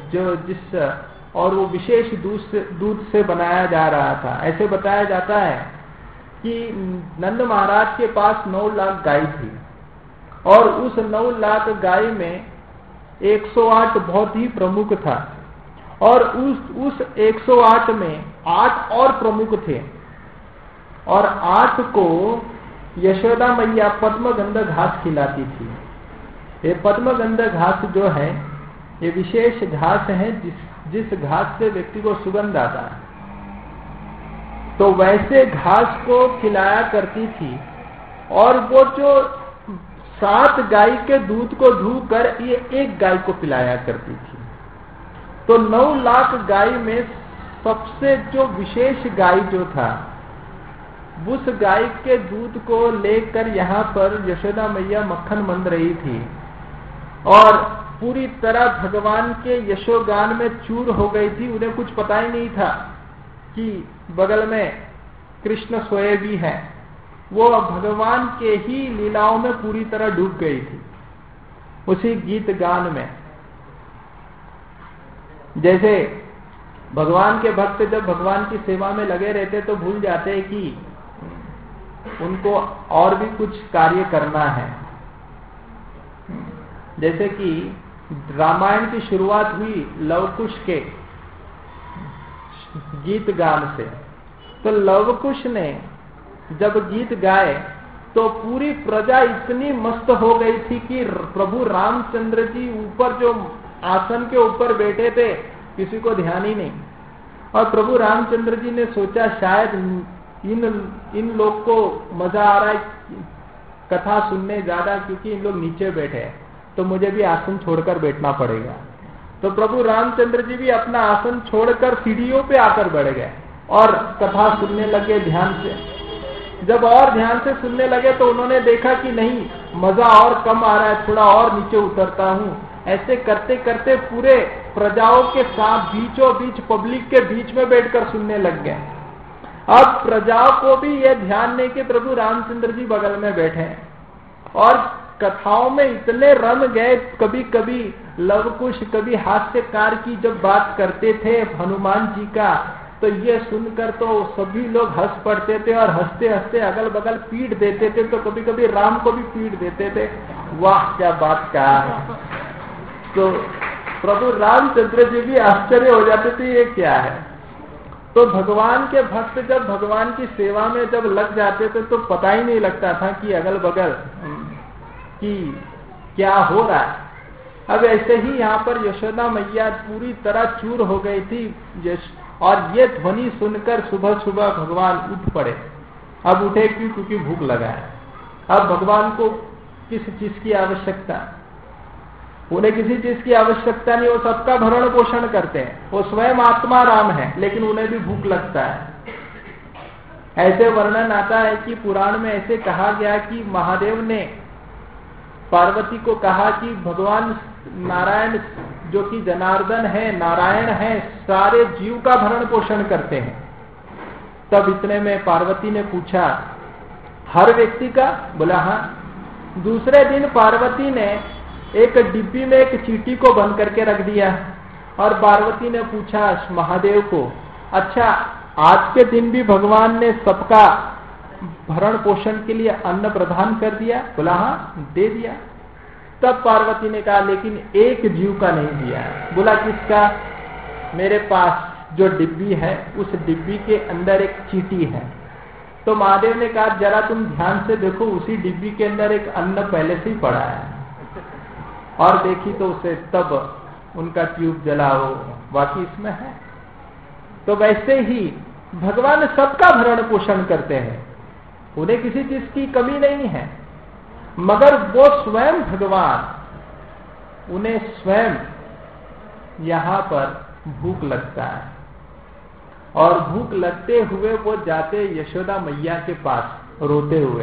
[SPEAKER 1] और वो विशेष दूध से बनाया जा रहा था। ऐसे बताया जाता है कि नंद महाराज के पास 9 लाख गाय थी, और उस 9 लाख गाय में 108 बहुत ही प्रमुख था, और उस 108 में 8 और प्रमुख थे, और 8 को यशोदा मैया पद्मगंध घास खिलाती थी। ये पद्मगंध घास जो है, ये विशेष घास है जिस घास से व्यक्ति को सुगंध आता है। तो वैसे घास को खिलाया करती थी, और वो जो 7 गाय के दूध को धोकर ये 1 गाय को पिलाया करती थी। तो 9 लाख गाय में सबसे जो विशेष गाय जो था, उस गाय के दूध को लेकर यहाँ पर यशोदा मैया मक्खन बन रही थी, और पूरी तरह भगवान के यशोगान में चूर हो गई थी। उन्हें कुछ पता ही नहीं था कि बगल में कृष्ण सोए भी है। वो भगवान के ही लीलाओं में पूरी तरह डूब गई थी, उसी गीत गान में। जैसे भगवान के भक्त जब भगवान की सेवा में लगे रहते तो भूल जाते कि उनको और भी कुछ कार्य करना है। जैसे कि रामायण की शुरुआत हुई लवकुश के गीत गान से। तो लवकुश ने जब गीत गाए तो पूरी प्रजा इतनी मस्त हो गई थी कि प्रभु रामचंद्र जी ऊपर जो आसन के ऊपर बैठे थे, किसी को ध्यान ही नहीं। और प्रभु रामचंद्र जी ने सोचा शायद इन लोग को मजा आ रहा है कथा सुनने ज्यादा, क्योंकि इन लोग नीचे बैठे हैं, तो मुझे भी आसन छोड़कर बैठना पड़ेगा। तो प्रभु रामचंद्र जी भी अपना आसन छोड़कर सीढ़ियों पे आकर बैठ गए और कथा सुनने लगे ध्यान से। जब और ध्यान से सुनने लगे तो उन्होंने देखा कि नहीं, मजा और कम आ रहा है, थोड़ा और नीचे उतरता हूँ। ऐसे करते करते पूरे प्रजाओं के साथ बीचों बीच पब्लिक के बीच में बैठकर सुनने लग गए। अब प्रजाओं को भी यह ध्यान नहीं कि प्रभु रामचंद्र जी बगल में बैठे हैं, और कथाओं में इतने रम गए। कभी कभी लवकुश, कभी हास्यकार की जब बात करते थे हनुमान जी का, तो ये सुनकर तो सभी लोग हंस पड़ते थे, और हंसते हंसते अगल बगल पीट देते थे। तो कभी कभी राम को भी पीट देते थे। वाह क्या बात कहा है। तो प्रभु रामचंद्र जी भी आश्चर्य हो जाते थे, ये क्या है। तो भगवान के भक्त जब भगवान की सेवा में जब लग जाते थे तो पता ही नहीं लगता था कि अगल बगल कि क्या हो रहा है। अब ऐसे ही यहाँ पर यशोदा मैया पूरी तरह चूर हो गई थी, और ये ध्वनि सुनकर सुबह सुबह भगवान उठ पड़े। अब उठे क्यों? क्योंकि भूख लगा है। अब भगवान को किस चीज की आवश्यकता? उन्हें किसी चीज की आवश्यकता नहीं, वो सबका भरण पोषण करते हैं। वो स्वयं आत्मा राम है, लेकिन उन्हें भी भूख लगता है। ऐसे वर्णन आता है कि पुराण में ऐसे कहा गया कि महादेव ने पार्वती को कहा कि भगवान नारायण जो कि जनार्दन है, नारायण है, सारे जीव का भरण पोषण करते हैं। तब इतने में पार्वती ने पूछा, हर व्यक्ति का? बोला हाँ। दूसरे दिन पार्वती ने एक डिब्बी में एक चींटी को बंद करके रख दिया, और पार्वती ने पूछा महादेव को, अच्छा आज के दिन भी भगवान ने सबका भरण पोषण के लिए अन्न प्रदान कर दिया? बोला हाँ, दे दिया। तब पार्वती ने कहा लेकिन एक जीव का नहीं दिया। बोला किसका? मेरे पास जो डिब्बी है उस डिब्बी के अंदर एक चींटी है। तो महादेव ने कहा जरा तुम ध्यान से देखो, उसी डिब्बी के अंदर एक अन्न पहले से ही पड़ा है। और देखी तो उसे तब उनका ट्यूब जला, हो बाकी इसमें है। तो वैसे ही भगवान सबका भरण पोषण करते हैं, उन्हें किसी चीज की कमी नहीं है, मगर वो स्वयं भगवान, उन्हें स्वयं यहां पर भूख लगता है, और भूख लगते हुए वो जाते यशोदा मैया के पास रोते हुए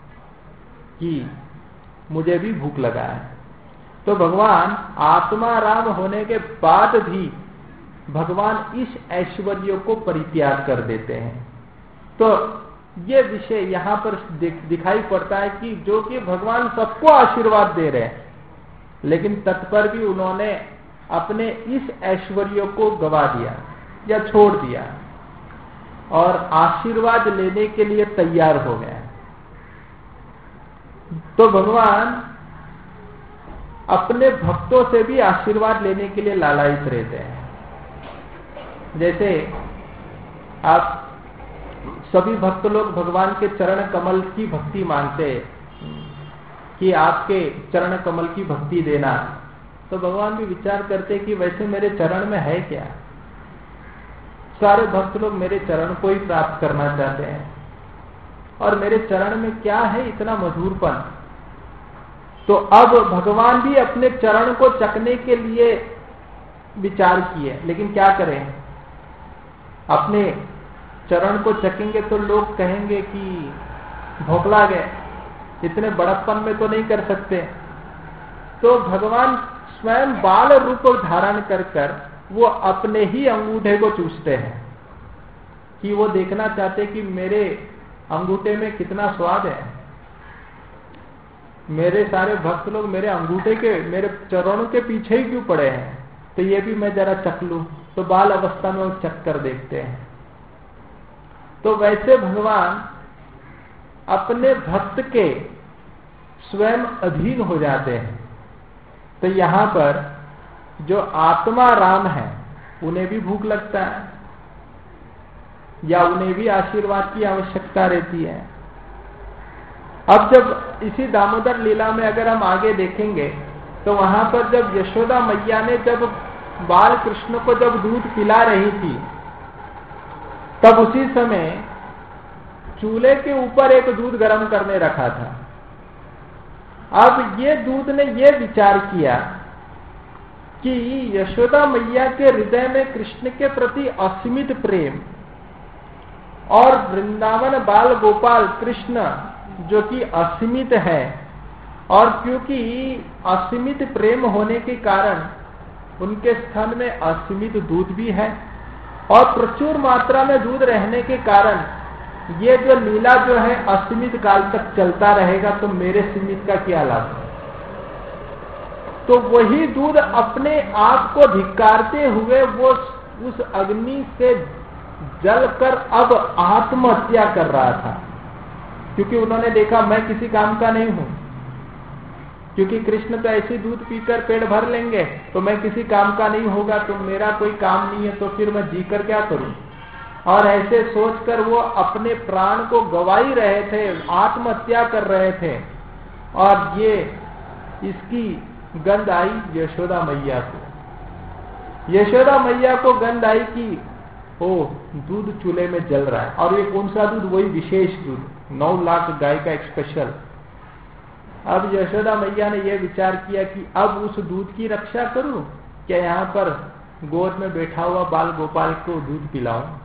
[SPEAKER 1] कि मुझे भी भूख लगा है। तो भगवान आत्मा राम होने के बाद भी भगवान इस ऐश्वर्य को परित्याग कर देते हैं। तो ये विषय यहाँ पर दिखाई पड़ता है कि जो कि भगवान सबको आशीर्वाद दे रहे हैं, लेकिन तत्पर भी उन्होंने अपने इस ऐश्वर्य को गवा दिया या छोड़ दिया और आशीर्वाद लेने के लिए तैयार हो गए। तो भगवान अपने भक्तों से भी आशीर्वाद लेने के लिए लालायित रहते हैं। जैसे आप सभी भक्त लोग भगवान के चरण कमल की भक्ति मानते हैं कि आपके चरण कमल की भक्ति देना, तो भगवान भी विचार करते कि वैसे मेरे चरण में है क्या। सारे भक्त लोग मेरे चरण को ही प्राप्त करना चाहते हैं और मेरे चरण में क्या है इतना मधुरपन। तो अब भगवान भी अपने चरण को चखने के लिए विचार किए, लेकिन क्या करें, अपने चरण को चखेंगे तो लोग कहेंगे कि भोकला गए, इतने बड़प्पन में तो नहीं कर सकते। तो भगवान स्वयं बाल रूप धारण कर वो अपने ही अंगूठे को चूसते हैं कि वो देखना चाहते कि मेरे अंगूठे में कितना स्वाद है। मेरे सारे भक्त लोग मेरे अंगूठे के, मेरे चरणों के पीछे ही क्यों पड़े हैं, तो ये भी मैं जरा चख लूं। तो बाल अवस्था में वो चख कर देखते हैं। तो वैसे भगवान अपने भक्त के स्वयं अधीन हो जाते हैं। तो यहां पर जो आत्मा राम है उन्हें भी भूख लगता है या उन्हें भी आशीर्वाद की आवश्यकता रहती है। अब जब इसी दामोदर लीला में अगर हम आगे देखेंगे तो वहां पर जब यशोदा मैया ने जब बाल कृष्ण को जब दूध पिला रही थी, तब उसी समय चूल्हे के ऊपर एक दूध गर्म करने रखा था। अब ये दूध ने ये विचार किया कि यशोदा मैया के हृदय में कृष्ण के प्रति असीमित प्रेम और वृंदावन बाल गोपाल कृष्ण जो कि असीमित है, और क्योंकि असीमित प्रेम होने के कारण उनके स्तन में असीमित दूध भी है और प्रचुर मात्रा में दूध रहने के कारण ये जो लीला जो है असीमित काल तक चलता रहेगा, तो मेरे सीमित का क्या लाभ है। तो वही दूध अपने आप को धिक्कारते हुए वो उस अग्नि से जलकर अब आत्महत्या कर रहा था, क्योंकि उन्होंने देखा मैं किसी काम का नहीं हूं, क्योंकि कृष्ण तो ऐसे दूध पीकर पेट भर लेंगे तो मैं किसी काम का नहीं होगा, तो मेरा कोई काम नहीं है, तो फिर मैं जीकर क्या करूं। और ऐसे सोचकर वो अपने प्राण को गवा ही रहे थे, आत्महत्या कर रहे थे। और ये इसकी गंध आई यशोदा मैया को। यशोदा मैया को गंध आई कि ओ दूध चूल्हे में जल रहा है, और ये कौन सा दूध, वही विशेष दूध 9 लाख गाय का एक स्पेशल। अब यशोदा मैया ने यह विचार किया कि अब उस दूध की रक्षा करूं, क्या यहाँ पर गोद में बैठा हुआ बाल गोपाल को दूध पिलाऊं।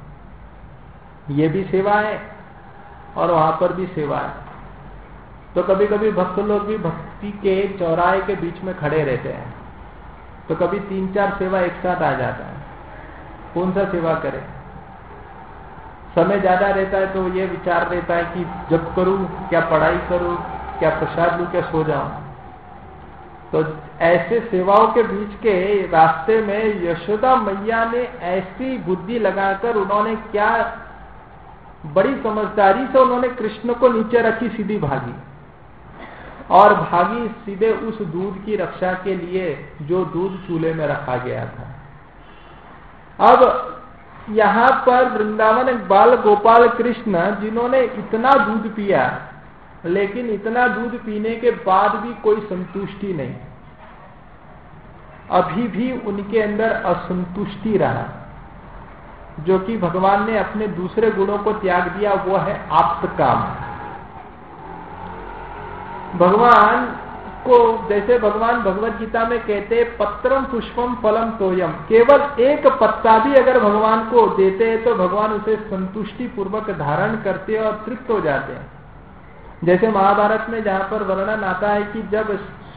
[SPEAKER 1] ये भी सेवा है और वहां पर भी सेवा है। तो कभी कभी भक्त लोग भी भक्ति के चौराहे के बीच में खड़े रहते हैं, तो कभी 3-4 सेवा एक साथ आ जाता है, कौन सा सेवा करें। समय ज्यादा रहता है तो ये विचार रहता है कि जब करूं, क्या पढ़ाई करूं, क्या प्रसाद लूं, क्या सो जाऊं। तो ऐसे सेवाओं के बीच के रास्ते में यशोदा मैया ने ऐसी बुद्धि लगाकर उन्होंने क्या बड़ी समझदारी से उन्होंने कृष्ण को नीचे रखी, सीधी भागी और भागी सीधे उस दूध की रक्षा के लिए जो दूध चूल्हे में रखा गया था। अब यहां पर वृंदावन बाल गोपाल कृष्ण जिन्होंने इतना दूध पिया, लेकिन इतना दूध पीने के बाद भी कोई संतुष्टि नहीं, अभी भी उनके अंदर असंतुष्टि रहा, जो कि भगवान ने अपने दूसरे गुणों को त्याग दिया, वो है आप्त काम। भगवान को जैसे भगवान भगवत गीता में कहते पत्रम पुष्पम फलम तोयम, केवल एक पत्ता भी अगर भगवान को देते हैं तो भगवान उसे संतुष्टि पूर्वक धारण करते और तृप्त हो जाते हैं। जैसे महाभारत में जहां पर वर्णन आता है कि जब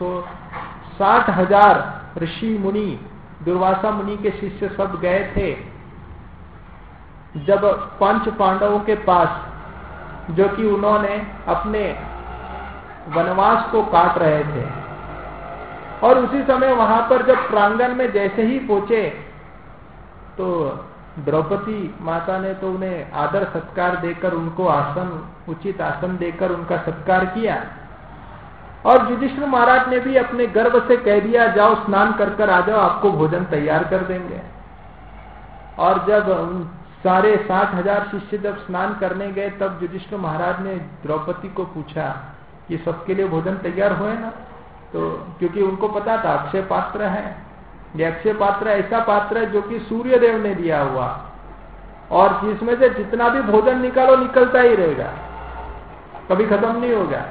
[SPEAKER 1] 60,000 ऋषि मुनि दुर्वासा मुनि के शिष्य सब गए थे जब 5 पांडवों के पास, जो कि उन्होंने अपने वनवास को काट रहे थे। और उसी समय वहां पर जब प्रांगण में जैसे ही पहुंचे तो द्रौपदी माता ने तो उन्हें आदर सत्कार देकर उनको उचित आसन देकर उनका सत्कार किया। और युधिष्ठिर महाराज ने भी अपने गर्व से कह दिया, जाओ स्नान कर कर आ जाओ, आपको भोजन तैयार कर देंगे। और जब सारे 60,000 शिष्य जब स्नान करने गए तब युधिष्ठिर महाराज ने द्रौपदी को पूछा कि सबके लिए भोजन तैयार हुए ना? तो क्योंकि उनको पता था अक्षय पात्र है, ये अक्षय पात्र ऐसा पात्र है जो कि सूर्य देव ने दिया हुआ, और जिसमें से जितना भी भोजन निकालो निकलता ही रहेगा, कभी खत्म नहीं होगा।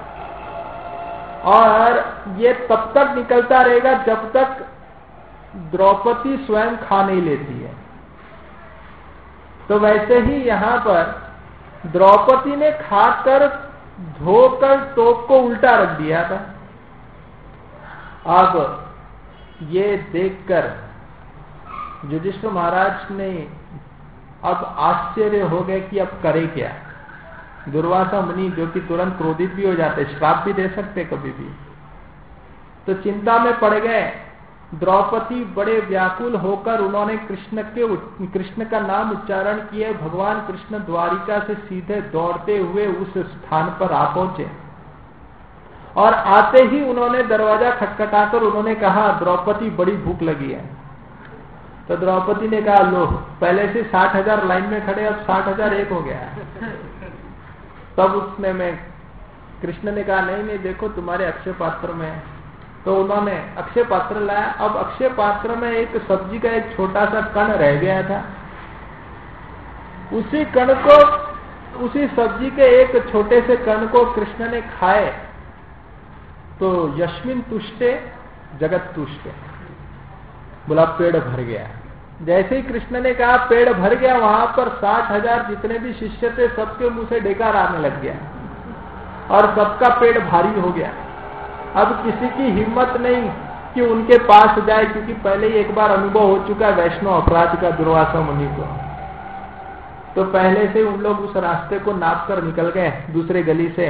[SPEAKER 1] और ये तब तक निकलता रहेगा जब तक द्रौपदी स्वयं खा नहीं लेती है। तो वैसे ही यहां पर द्रौपदी ने खाकर धोकर टोप को उल्टा रख दिया था। अब ये देखकर युधिष्ठिर महाराज ने अब आश्चर्य हो गए कि अब करे क्या। दुर्वासा मुनि जो कि तुरंत क्रोधित भी हो जाते, श्राप भी दे सकते कभी भी, तो चिंता में पड़ गए। द्रौपदी बड़े व्याकुल होकर उन्होंने कृष्ण का नाम उच्चारण किए। भगवान कृष्ण द्वारिका से सीधे दौड़ते हुए उस स्थान पर आ पहुंचे और आते ही उन्होंने दरवाजा खटखटाकर उन्होंने कहा, द्रौपदी बड़ी भूख लगी है। तो द्रौपदी ने कहा, लो पहले से 60,000 लाइन में खड़े, अब 60,000 एक हो गया। तब उसने में कृष्ण ने कहा, नहीं नहीं देखो तुम्हारे अक्षय पात्र में। तो उन्होंने अक्षय पात्र लाया। अब अक्षय पात्र में एक सब्जी का एक छोटा सा कण रह गया था। उसी कण को, उसी सब्जी के एक छोटे से कण को कृष्ण ने खाए तो यस्मिन तुष्टे जगत तुष्टे, बोला पेड़ भर गया। जैसे ही कृष्ण ने कहा पेड़ भर गया, वहां पर 60,000 जितने भी शिष्य थे सबके मुंह से डेकार आने लग गया और सबका पेट भारी हो गया। अब किसी की हिम्मत नहीं कि उनके पास जाए, क्योंकि पहले ही एक बार अनुभव हो चुका है वैष्णव अपराध का दुर्वासा मुनि को। तो पहले से उन लोग उस रास्ते को नाप कर निकल गए दूसरे गली से।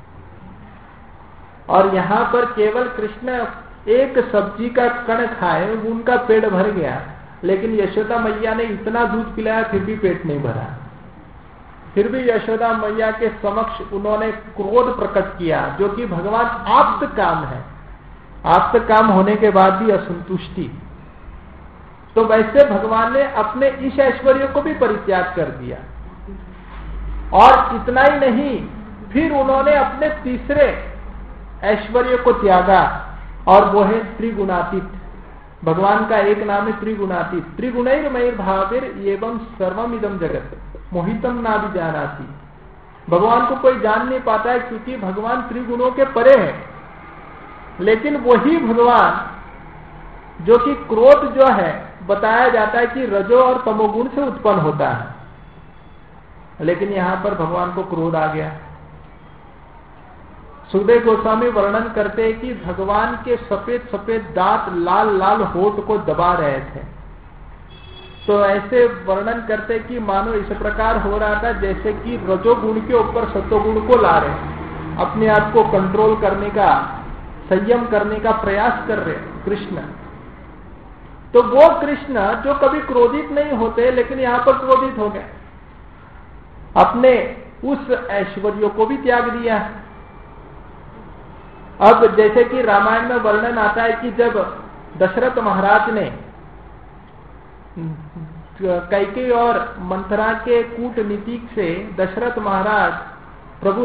[SPEAKER 1] और यहां पर केवल कृष्ण एक सब्जी का कण खाए, उनका पेट भर गया। लेकिन यशोदा मैया ने इतना दूध पिलाया फिर भी पेट नहीं भरा। फिर भी यशोदा मैया के समक्ष उन्होंने क्रोध प्रकट किया, जो कि भगवान आप्त काम है। आप्त काम होने के बाद भी असंतुष्टि। तो वैसे भगवान ने अपने इस ऐश्वर्य को भी परित्याग कर दिया। और इतना ही नहीं, फिर उन्होंने अपने तीसरे ऐश्वर्य को त्यागा, और वो है त्रिगुणातीत। भगवान का एक नाम है त्रिगुणातीत। त्रिगुणैर्मयैर भावेर एवं सर्वम इदम जगत मोहितम ना भी जानाति। भगवान को कोई जान नहीं पाता है क्योंकि भगवान त्रिगुणों के परे है। लेकिन वही भगवान जो कि क्रोध जो है बताया जाता है कि रजो और तमोगुण से उत्पन्न होता है, लेकिन यहां पर भगवान को क्रोध आ गया। सुखदेव गोस्वामी वर्णन करते हैं कि भगवान के सफेद सफेद दांत लाल लाल होठ को दबा रहे थे। तो ऐसे वर्णन करते कि मानो इस प्रकार हो रहा था जैसे कि रजोगुण के ऊपर सत्वगुण को ला रहे, अपने आप को कंट्रोल करने का, संयम करने का प्रयास कर रहे कृष्ण। तो वो कृष्ण जो कभी क्रोधित नहीं होते, लेकिन यहां पर क्रोधित हो गए, अपने उस ऐश्वर्य को भी त्याग दिया। अब जैसे कि रामायण में वर्णन आता है कि जब दशरथ महाराज ने कैकेयी और मंथरा के कूटनीति से दशरथ महाराज प्रभु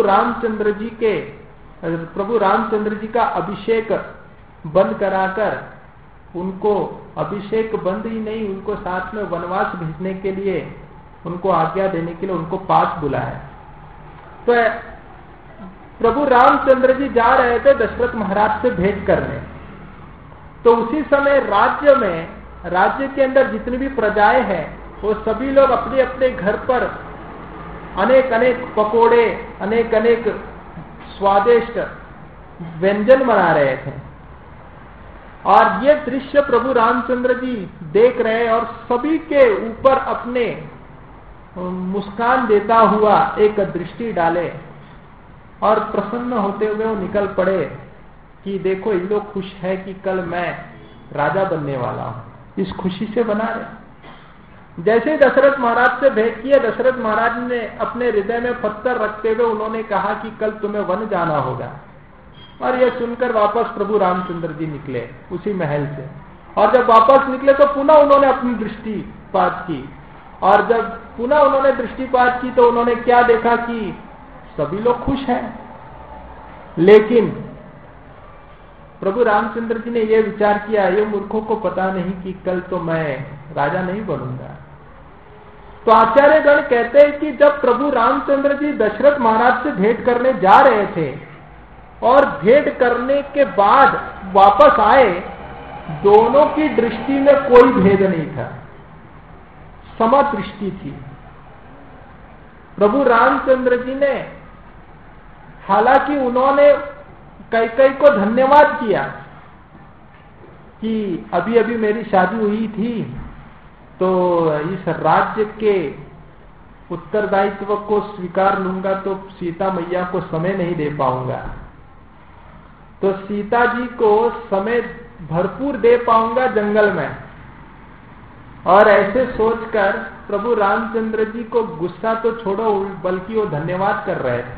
[SPEAKER 1] रामचंद्र जी का अभिषेक बंद कराकर, उनको अभिषेक बंद ही नहीं, उनको साथ में वनवास भेजने के लिए, उनको आज्ञा देने के लिए उनको पास बुलाया। तो प्रभु रामचंद्र जी जा रहे थे दशरथ महाराज से भेंट करने। तो उसी समय राज्य के अंदर जितनी भी प्रजाएं हैं वो सभी लोग अपने अपने घर पर अनेक अनेक पकोड़े, अनेक अनेक स्वादिष्ट व्यंजन बना रहे थे। और ये दृश्य प्रभु रामचंद्र जी देख रहे और सभी के ऊपर अपने मुस्कान देता हुआ एक दृष्टि डाले और प्रसन्न होते हुए वो निकल पड़े कि देखो इन लोग खुश है कि कल मैं राजा बनने वाला हूं, इस खुशी से बना रहे। जैसे ही दशरथ महाराज से भेंट किया, दशरथ महाराज ने अपने हृदय में पत्थर रखते हुए उन्होंने कहा कि कल तुम्हें वन जाना होगा। और यह सुनकर वापस प्रभु रामचंद्र जी निकले उसी महल से, और जब वापस निकले तो पुनः उन्होंने अपनी दृष्टिपात की, और जब पुनः उन्होंने दृष्टिपात की तो उन्होंने क्या देखा कि सभी लोग खुश हैं, लेकिन प्रभु रामचंद्र जी ने यह विचार किया, ये मूर्खों को पता नहीं कि कल तो मैं राजा नहीं बनूंगा। तो आचार्यगण कहते हैं कि जब प्रभु रामचंद्र जी दशरथ महाराज से भेंट करने जा रहे थे और भेंट करने के बाद वापस आए, दोनों की दृष्टि में कोई भेद नहीं था, समदृष्टि थी। प्रभु रामचंद्र जी ने, हालांकि उन्होंने कैकेयी को धन्यवाद किया कि अभी अभी मेरी शादी हुई थी तो इस राज्य के उत्तरदायित्व को स्वीकार लूंगा तो सीता मैया को समय नहीं दे पाऊंगा, तो सीता जी को समय भरपूर दे पाऊंगा जंगल में। और ऐसे सोचकर प्रभु रामचंद्र जी को गुस्सा तो छोड़ो, बल्कि वो धन्यवाद कर रहे थे।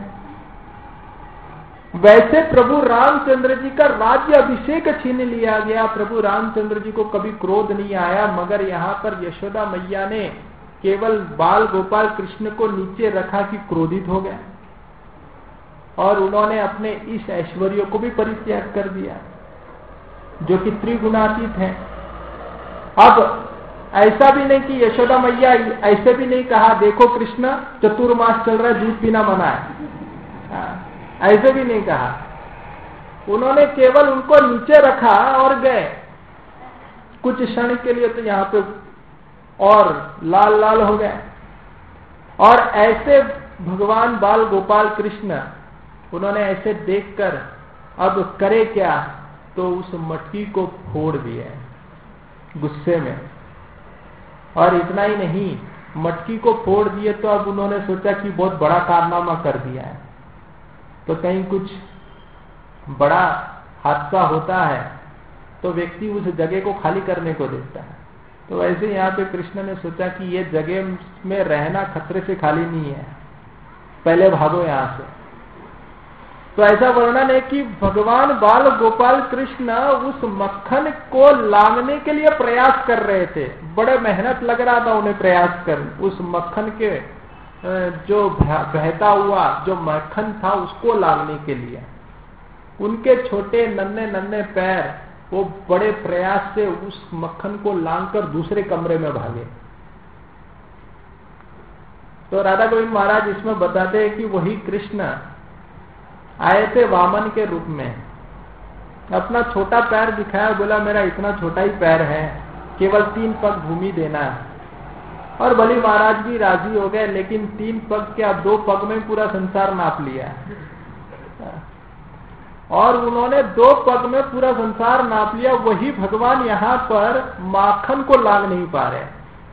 [SPEAKER 1] वैसे प्रभु रामचंद्र जी का राज्य अभिषेक छीन लिया गया, प्रभु रामचंद्र जी को कभी क्रोध नहीं आया, मगर यहाँ पर यशोदा मैया ने केवल बाल गोपाल कृष्ण को नीचे रखा कि क्रोधित हो गया, और उन्होंने अपने इस ऐश्वर्य को भी परित्याग कर दिया जो कि त्रिगुणातीत है। अब ऐसा भी नहीं कि यशोदा मैया ऐसे भी नहीं कहा देखो कृष्ण चतुर्मास चल रहा है, दूध पीना मना है, ऐसे भी नहीं कहा। उन्होंने केवल उनको नीचे रखा और गए कुछ क्षण के लिए, तो यहां पे और लाल लाल हो गए। और ऐसे भगवान बाल गोपाल कृष्ण उन्होंने ऐसे देखकर अब करे क्या, तो उस मटकी को फोड़ दिए गुस्से में। और इतना ही नहीं, मटकी को फोड़ दिए तो अब उन्होंने सोचा कि बहुत बड़ा कारनामा कर दिया है, तो कहीं कुछ बड़ा हादसा होता है तो व्यक्ति उस जगह को खाली करने को देखता है। तो वैसे यहाँ पे कृष्ण ने सोचा कि ये जगह में रहना खतरे से खाली नहीं है, पहले भागो यहाँ से। तो ऐसा वर्णन है कि भगवान बाल गोपाल कृष्ण उस मक्खन को लांघने के लिए प्रयास कर रहे थे, बड़े मेहनत लग रहा था उन्हें प्रयास कर, उस मक्खन के जो बहता हुआ जो मक्खन था उसको लांघने के लिए। उनके छोटे नन्हे नन्हे पैर वो बड़े प्रयास से उस मक्खन को लांघकर दूसरे कमरे में भागे। तो राधा गोविंद महाराज इसमें बताते हैं कि वही कृष्ण आए थे वामन के रूप में, अपना छोटा पैर दिखाया, बोला मेरा इतना छोटा ही पैर है, केवल 3 पग भूमि देना है। और बलि महाराज भी राजी हो गए, लेकिन 3 पग क्या 2 पग में पूरा संसार नाप लिया, और उन्होंने 2 पग में पूरा संसार नाप लिया। वही भगवान यहाँ पर माखन को लांघ नहीं पा रहे।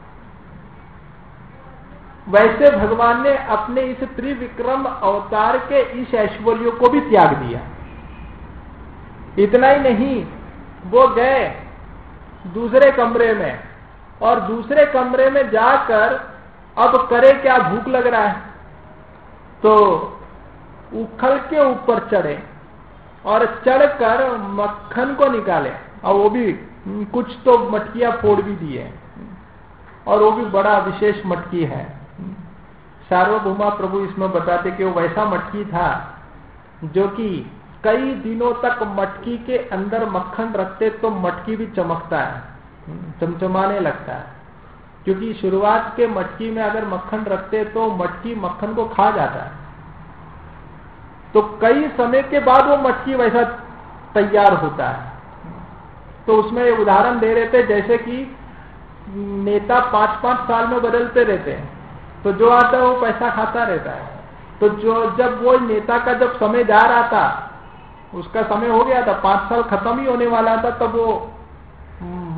[SPEAKER 1] वैसे भगवान ने अपने इस त्रिविक्रम अवतार के इस ऐश्वर्य को भी त्याग दिया। इतना ही नहीं, वो गए दूसरे कमरे में, और दूसरे कमरे में जाकर अब करे क्या, भूख लग रहा है, तो उखल के ऊपर चढ़े और चढ़कर मक्खन को निकाले, और वो भी कुछ तो मटकियां फोड़ भी दिए, और वो भी बड़ा विशेष मटकी है। सार्वभौमा प्रभु इसमें बताते कि वो वैसा मटकी था जो कि कई दिनों तक मटकी के अंदर मक्खन रखते तो मटकी भी चमकता है, चमचमाने लगता है, क्योंकि शुरुआत के मटकी में अगर मक्खन रखते तो मटकी मक्खन को खा जाता है। तो कई समय के बाद वो मटकी वैसा तैयार होता है। तो उसमें उदाहरण दे रहे थे जैसे कि नेता 5-5 साल में बदलते रहते हैं, तो जो आता है वो पैसा खाता रहता है। तो जब वो नेता का जब समय जा रहा था, उसका समय हो गया था, 5 साल खत्म ही होने वाला था, तब वो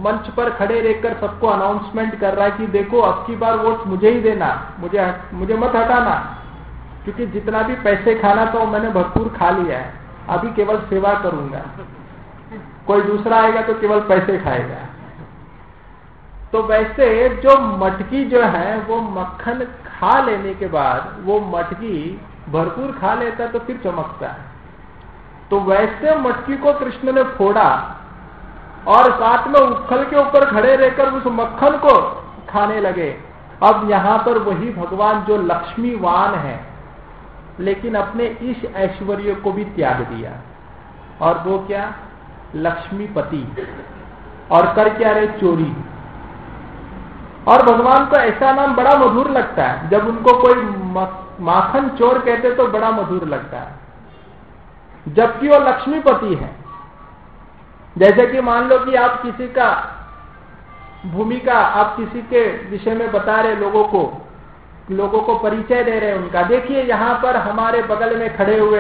[SPEAKER 1] मंच पर खड़े रहकर सबको अनाउंसमेंट कर रहा है कि देखो अब की बार वोट मुझे ही देना, मुझे मत हटाना, क्योंकि जितना भी पैसे खाना था वो मैंने भरपूर खा लिया है, अभी केवल सेवा करूंगा, कोई दूसरा आएगा तो केवल पैसे खाएगा। तो वैसे जो मटकी जो है वो मक्खन खा लेने के बाद वो मटकी भरपूर खा लेता तो फिर चमकता है। तो वैसे मटकी को कृष्ण ने फोड़ा और साथ में उखल के ऊपर खड़े रहकर उस मक्खन को खाने लगे। अब यहां पर वही भगवान जो लक्ष्मीवान है लेकिन अपने इस ऐश्वर्य को भी त्याग दिया, और वो क्या, लक्ष्मीपति, और कर क्या रहे, चोरी। और भगवान को ऐसा नाम बड़ा मधुर लगता है, जब उनको कोई माखन चोर कहते तो बड़ा मधुर लगता है, जबकि वो लक्ष्मीपति है। जैसे कि मान लो कि आप किसी का भूमिका, आप किसी के विषय में बता रहे लोगों को परिचय दे रहे उनका, देखिए यहां पर हमारे बगल में खड़े हुए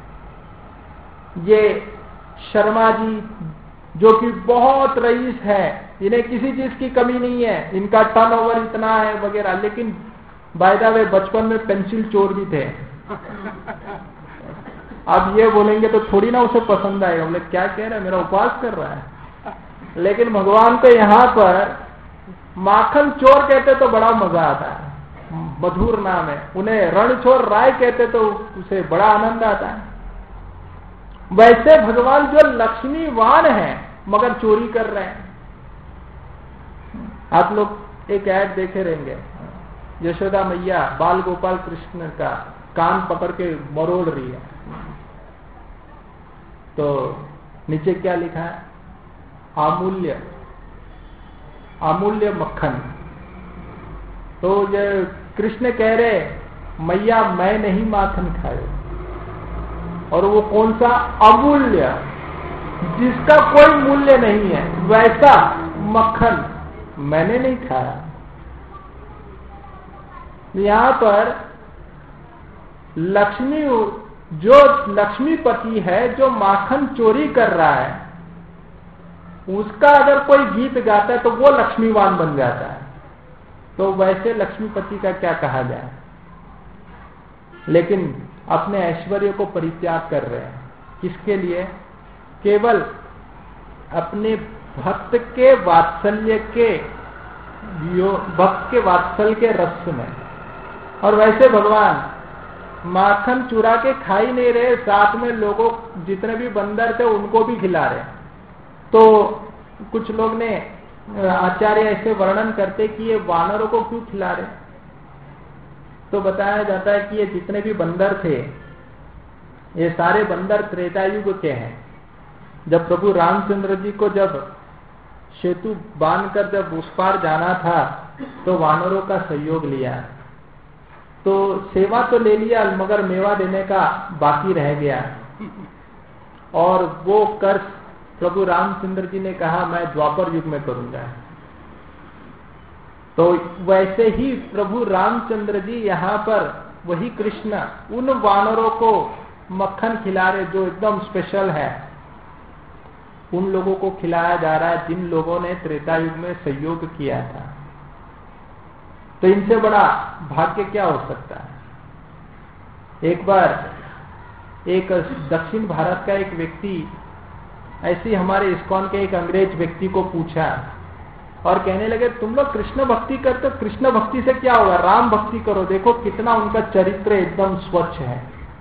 [SPEAKER 1] ये शर्मा जी जो कि बहुत रईस है, इन्हें किसी चीज की कमी नहीं है, इनका टर्नओवर इतना है वगैरह, लेकिन बाय द वे बचपन में पेंसिल चोर भी थे। अब ये बोलेंगे तो थोड़ी ना उसे पसंद आएगा, बोले क्या कह रहा है, मेरा उपवास कर रहा है। लेकिन भगवान को यहाँ पर माखन चोर कहते तो बड़ा मजा आता है, मधुर नाम है। उन्हें रणछोर राय कहते तो उसे बड़ा आनंद आता है। वैसे भगवान जो लक्ष्मीवान है मगर चोरी कर रहे हैं। आप लोग एक ऐड देखे रहेंगे, यशोदा मैया बाल गोपाल कृष्ण का कान पकड़ के मरोड़ रही है, तो नीचे क्या लिखा है, अमूल्य मक्खन। तो ये कृष्ण कह रहे मैया मैं नहीं माखन खाए, और वो कौन सा, अमूल्य, जिसका कोई मूल्य नहीं है, वैसा मक्खन मैंने नहीं खाया। यहां पर जो लक्ष्मीपति है, जो माखन चोरी कर रहा है, उसका अगर कोई गीत गाता है तो वो लक्ष्मीवान बन जाता है। तो वैसे लक्ष्मीपति का क्या कहा जाए, लेकिन अपने ऐश्वर्य को परित्याग कर रहे हैं। किसके लिए, केवल अपने भक्त के वात्सल्य के रस में। और वैसे भगवान माखन चुरा के खा ही नहीं रहे, साथ में लोगों जितने भी बंदर थे उनको भी खिला रहे। तो कुछ लोग ने, आचार्य ऐसे वर्णन करते कि ये वानरों को क्यों खिला रहे, तो बताया जाता है कि ये जितने भी बंदर थे ये सारे बंदर त्रेता युग के हैं। जब प्रभु रामचंद्र जी को जब सेतु बांधकर जब उस पार जाना था तो वानरों का सहयोग लिया, तो सेवा तो ले लिया मगर मेवा देने का बाकी रह गया, और वो कर प्रभु रामचंद्र जी ने कहा मैं द्वापर युग में करूंगा। तो वैसे ही प्रभु रामचंद्र जी यहाँ पर वही कृष्ण उन वानरों को मक्खन खिला रहे जो एकदम स्पेशल है, उन लोगों को खिलाया जा रहा है जिन लोगों ने त्रेता युग में सहयोग किया था। तो इनसे बड़ा भाग्य क्या हो सकता है। एक बार एक दक्षिण भारत का एक व्यक्ति ऐसे हमारे इस्कॉन के एक अंग्रेज व्यक्ति को पूछा और कहने लगे तुम लोग कृष्ण भक्ति करते हो, कृष्ण भक्ति से क्या होगा, राम भक्ति करो, देखो कितना उनका चरित्र एकदम स्वच्छ है,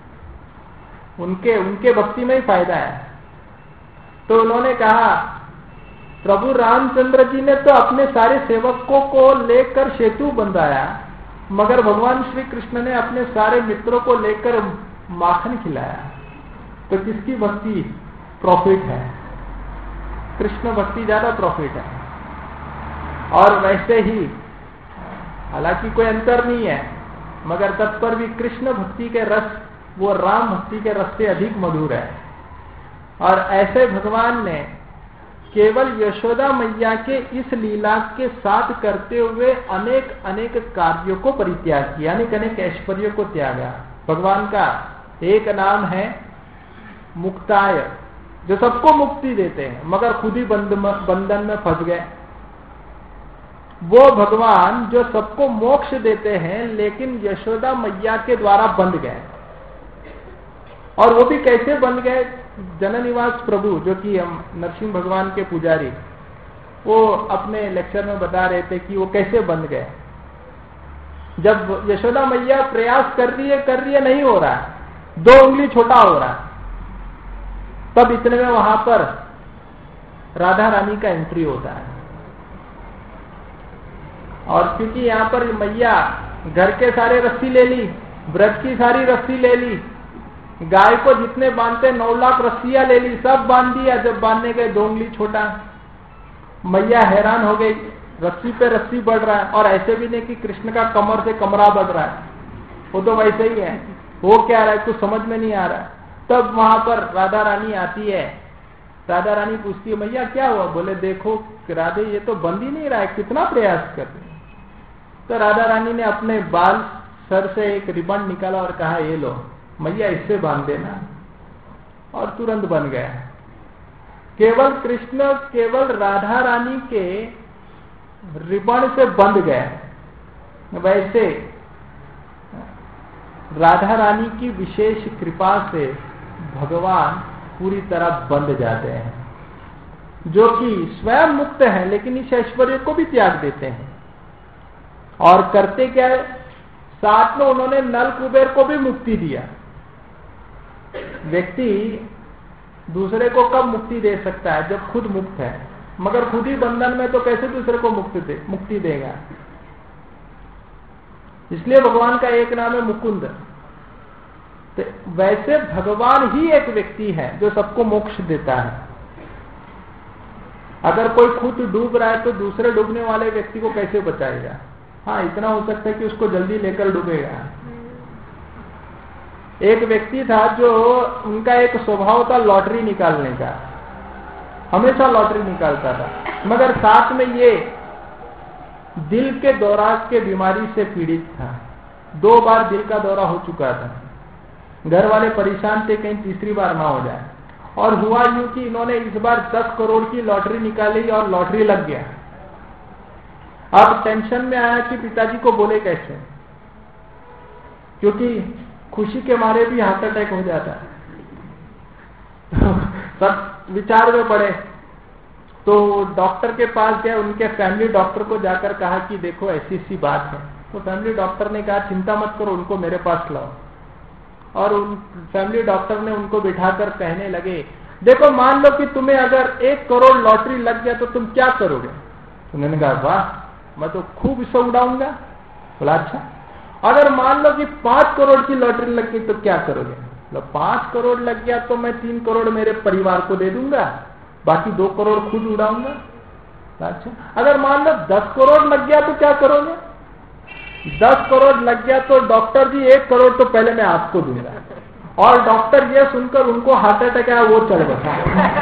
[SPEAKER 1] उनके भक्ति में ही फायदा है। तो उन्होंने कहा प्रभु रामचंद्र जी ने तो अपने सारे सेवकों को लेकर सेतु बंधाया, मगर भगवान श्री कृष्ण ने अपने सारे मित्रों को लेकर माखन खिलाया, तो किसकी भक्ति प्रॉफिट है, कृष्ण भक्ति ज्यादा प्रॉफिट है। और वैसे ही हालांकि कोई अंतर नहीं है, मगर तत्पर भी कृष्ण भक्ति के रस वो राम भक्ति के रस से अधिक मधुर है। और ऐसे भगवान ने केवल यशोदा मैया के इस लीला के साथ करते हुए अनेक अनेक कार्यों को परित्याग किया, अनेक अनेक ऐश्वर्य को त्यागा। भगवान का एक नाम है मुक्ताय, जो सबको मुक्ति देते हैं मगर खुद ही बंधन में फंस गए। वो भगवान जो सबको मोक्ष देते हैं लेकिन यशोदा मैया के द्वारा बंध गए। और वो भी कैसे बंध गए? जननिवास प्रभु जो कि हम नरसिंह भगवान के पुजारी, वो अपने लेक्चर में बता रहे थे कि वो कैसे बंध गए। जब यशोदा मैया प्रयास कर रही है नहीं हो रहा है, 2 उंगली छोटा हो रहा है, तब इतने में वहां पर राधा रानी का एंट्री होता है। और क्योंकि यहां पर मैया घर के सारे रस्सी ले ली, व्रत की सारी रस्सी ले ली, गाय को जितने बांधते 9 लाख रस्सियां ले ली, सब बांध दिया। जब बांधने गए 2 उंगली छोटा, मैया हैरान हो गई, रस्सी पे रस्सी बढ़ रहा है। और ऐसे भी नहीं कि कृष्ण का कमर से कमरा बढ़ रहा है, वो तो वैसे ही है, वो क्या रहा है कुछ समझ में नहीं आ रहा है। तब वहां पर राधा रानी आती है। राधा रानी पूछती है मैया क्या हुआ? बोले देखो राधे ये तो बंद ही नहीं रहा है, कितना प्रयास कर रहे। तो राधा रानी ने अपने बाल सर से एक रिबन निकाला और कहा ये लो मैया इससे बांध देना, और तुरंत बन गया। केवल कृष्ण केवल राधा रानी के रिबन से बंध गए। वैसे राधा रानी की विशेष कृपा से भगवान पूरी तरह बंध जाते हैं, जो कि स्वयं मुक्त है लेकिन इस ऐश्वर्य को भी त्याग देते हैं। और करते क्या है? साथ में उन्होंने नल कुबेर को भी मुक्ति दिया। व्यक्ति दूसरे को कब मुक्ति दे सकता है? जब खुद मुक्त है, मगर खुद ही बंधन में तो कैसे दूसरे को मुक्ति देगा? इसलिए भगवान का एक नाम है मुकुंद। तो वैसे भगवान ही एक व्यक्ति है जो सबको मोक्ष देता है। अगर कोई खुद डूब रहा है तो दूसरे डूबने वाले व्यक्ति को कैसे बचाएगा? हाँ, इतना हो सकता है कि उसको जल्दी लेकर डूबेगा। एक व्यक्ति था जो उनका एक स्वभाव था लॉटरी निकालने का, हमेशा लॉटरी निकालता था, मगर साथ में ये दिल के दौरा के बीमारी से पीड़ित था। 2 बार दिल का दौरा हो चुका था। घर वाले परेशान थे कहीं तीसरी बार ना हो जाए। और हुआ यूं कि इन्होंने इस बार 10 करोड़ की लॉटरी निकाली और लॉटरी लग गया। अब टेंशन में आया कि पिताजी को बोले कैसे, क्योंकि खुशी के मारे भी हार्ट अटैक हो जाता है। सब विचार में पड़े तो डॉक्टर के पास गए। उनके फैमिली डॉक्टर को जाकर कहा कि देखो ऐसी सी बात है। तो फैमिली डॉक्टर ने कहा चिंता मत करो, उनको मेरे पास लाओ। और उन फैमिली डॉक्टर ने उनको बिठाकर कहने लगे देखो मान लो कि तुम्हें अगर 1 करोड़ लॉटरी लग गया तो तुम क्या करोगे? उन्होंने कहा वाह मैं तो खूब इसे उड़ाऊंगा। बोला अच्छा, अगर मान लो कि 5 करोड़ की लॉटरी लग गई तो क्या करोगे? बोला 5 करोड़ लग गया तो मैं 3 करोड़ मेरे परिवार को दे दूंगा, बाकी 2 करोड़ खुद उड़ाऊंगा। अच्छा, अगर मान लो 10 करोड़ लग गया तो क्या करोगे? 10 करोड़ लग गया तो डॉक्टर जी 1 करोड़ तो पहले मैं आपको दूंगा। और डॉक्टर ये सुनकर उनको हार्ट अटैक आया, वो चल बसा।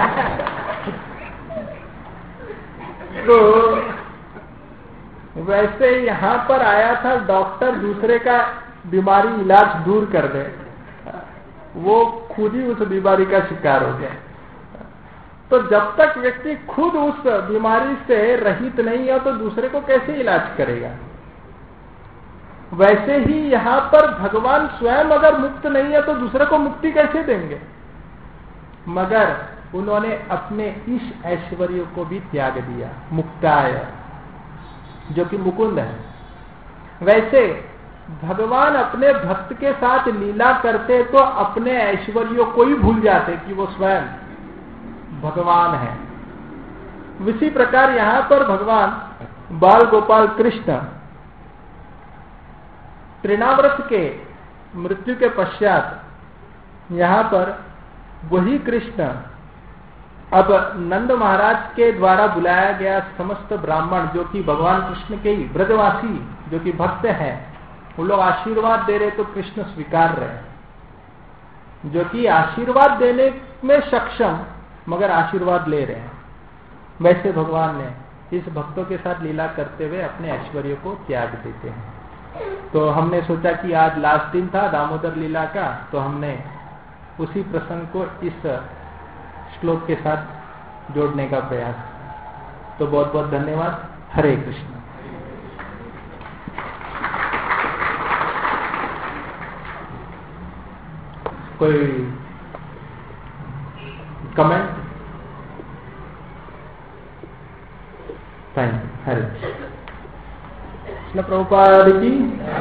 [SPEAKER 1] तो वैसे यहां पर आया था डॉक्टर दूसरे का बीमारी इलाज दूर कर दे, वो खुद ही उस बीमारी का शिकार हो गया। तो जब तक व्यक्ति खुद उस बीमारी से रहित नहीं है तो दूसरे को कैसे इलाज करेगा? वैसे ही यहां पर भगवान स्वयं अगर मुक्त नहीं है तो दूसरे को मुक्ति कैसे देंगे? मगर उन्होंने अपने इस ऐश्वर्य को भी त्याग दिया, मुक्ताय, जो कि मुकुंद है। वैसे भगवान अपने भक्त के साथ लीला करते तो अपने ऐश्वर्यों को ही भूल जाते कि वो स्वयं भगवान है। इसी प्रकार यहां पर भगवान बाल गोपाल कृष्ण तृणाव्रत के मृत्यु के पश्चात यहां पर वही कृष्ण अब नंद महाराज के द्वारा बुलाया गया समस्त ब्राह्मण जो कि भगवान कृष्ण के ही ब्रजवासी जो कि भक्त हैं, वो लोग आशीर्वाद दे रहे तो कृष्ण स्वीकार रहे, जो कि आशीर्वाद देने में सक्षम मगर आशीर्वाद ले रहे हैं। वैसे भगवान ने इस भक्तों के साथ लीला करते हुए अपने ऐश्वर्य को त्याग देते हैं। तो हमने सोचा कि आज लास्ट दिन था दामोदर लीला का, तो हमने उसी प्रसंग को इस श्लोक के साथ जोड़ने का प्रयास। तो बहुत बहुत धन्यवाद। हरे कृष्ण। कोई comment? Thank you. Hare Krishna. Prabhupada की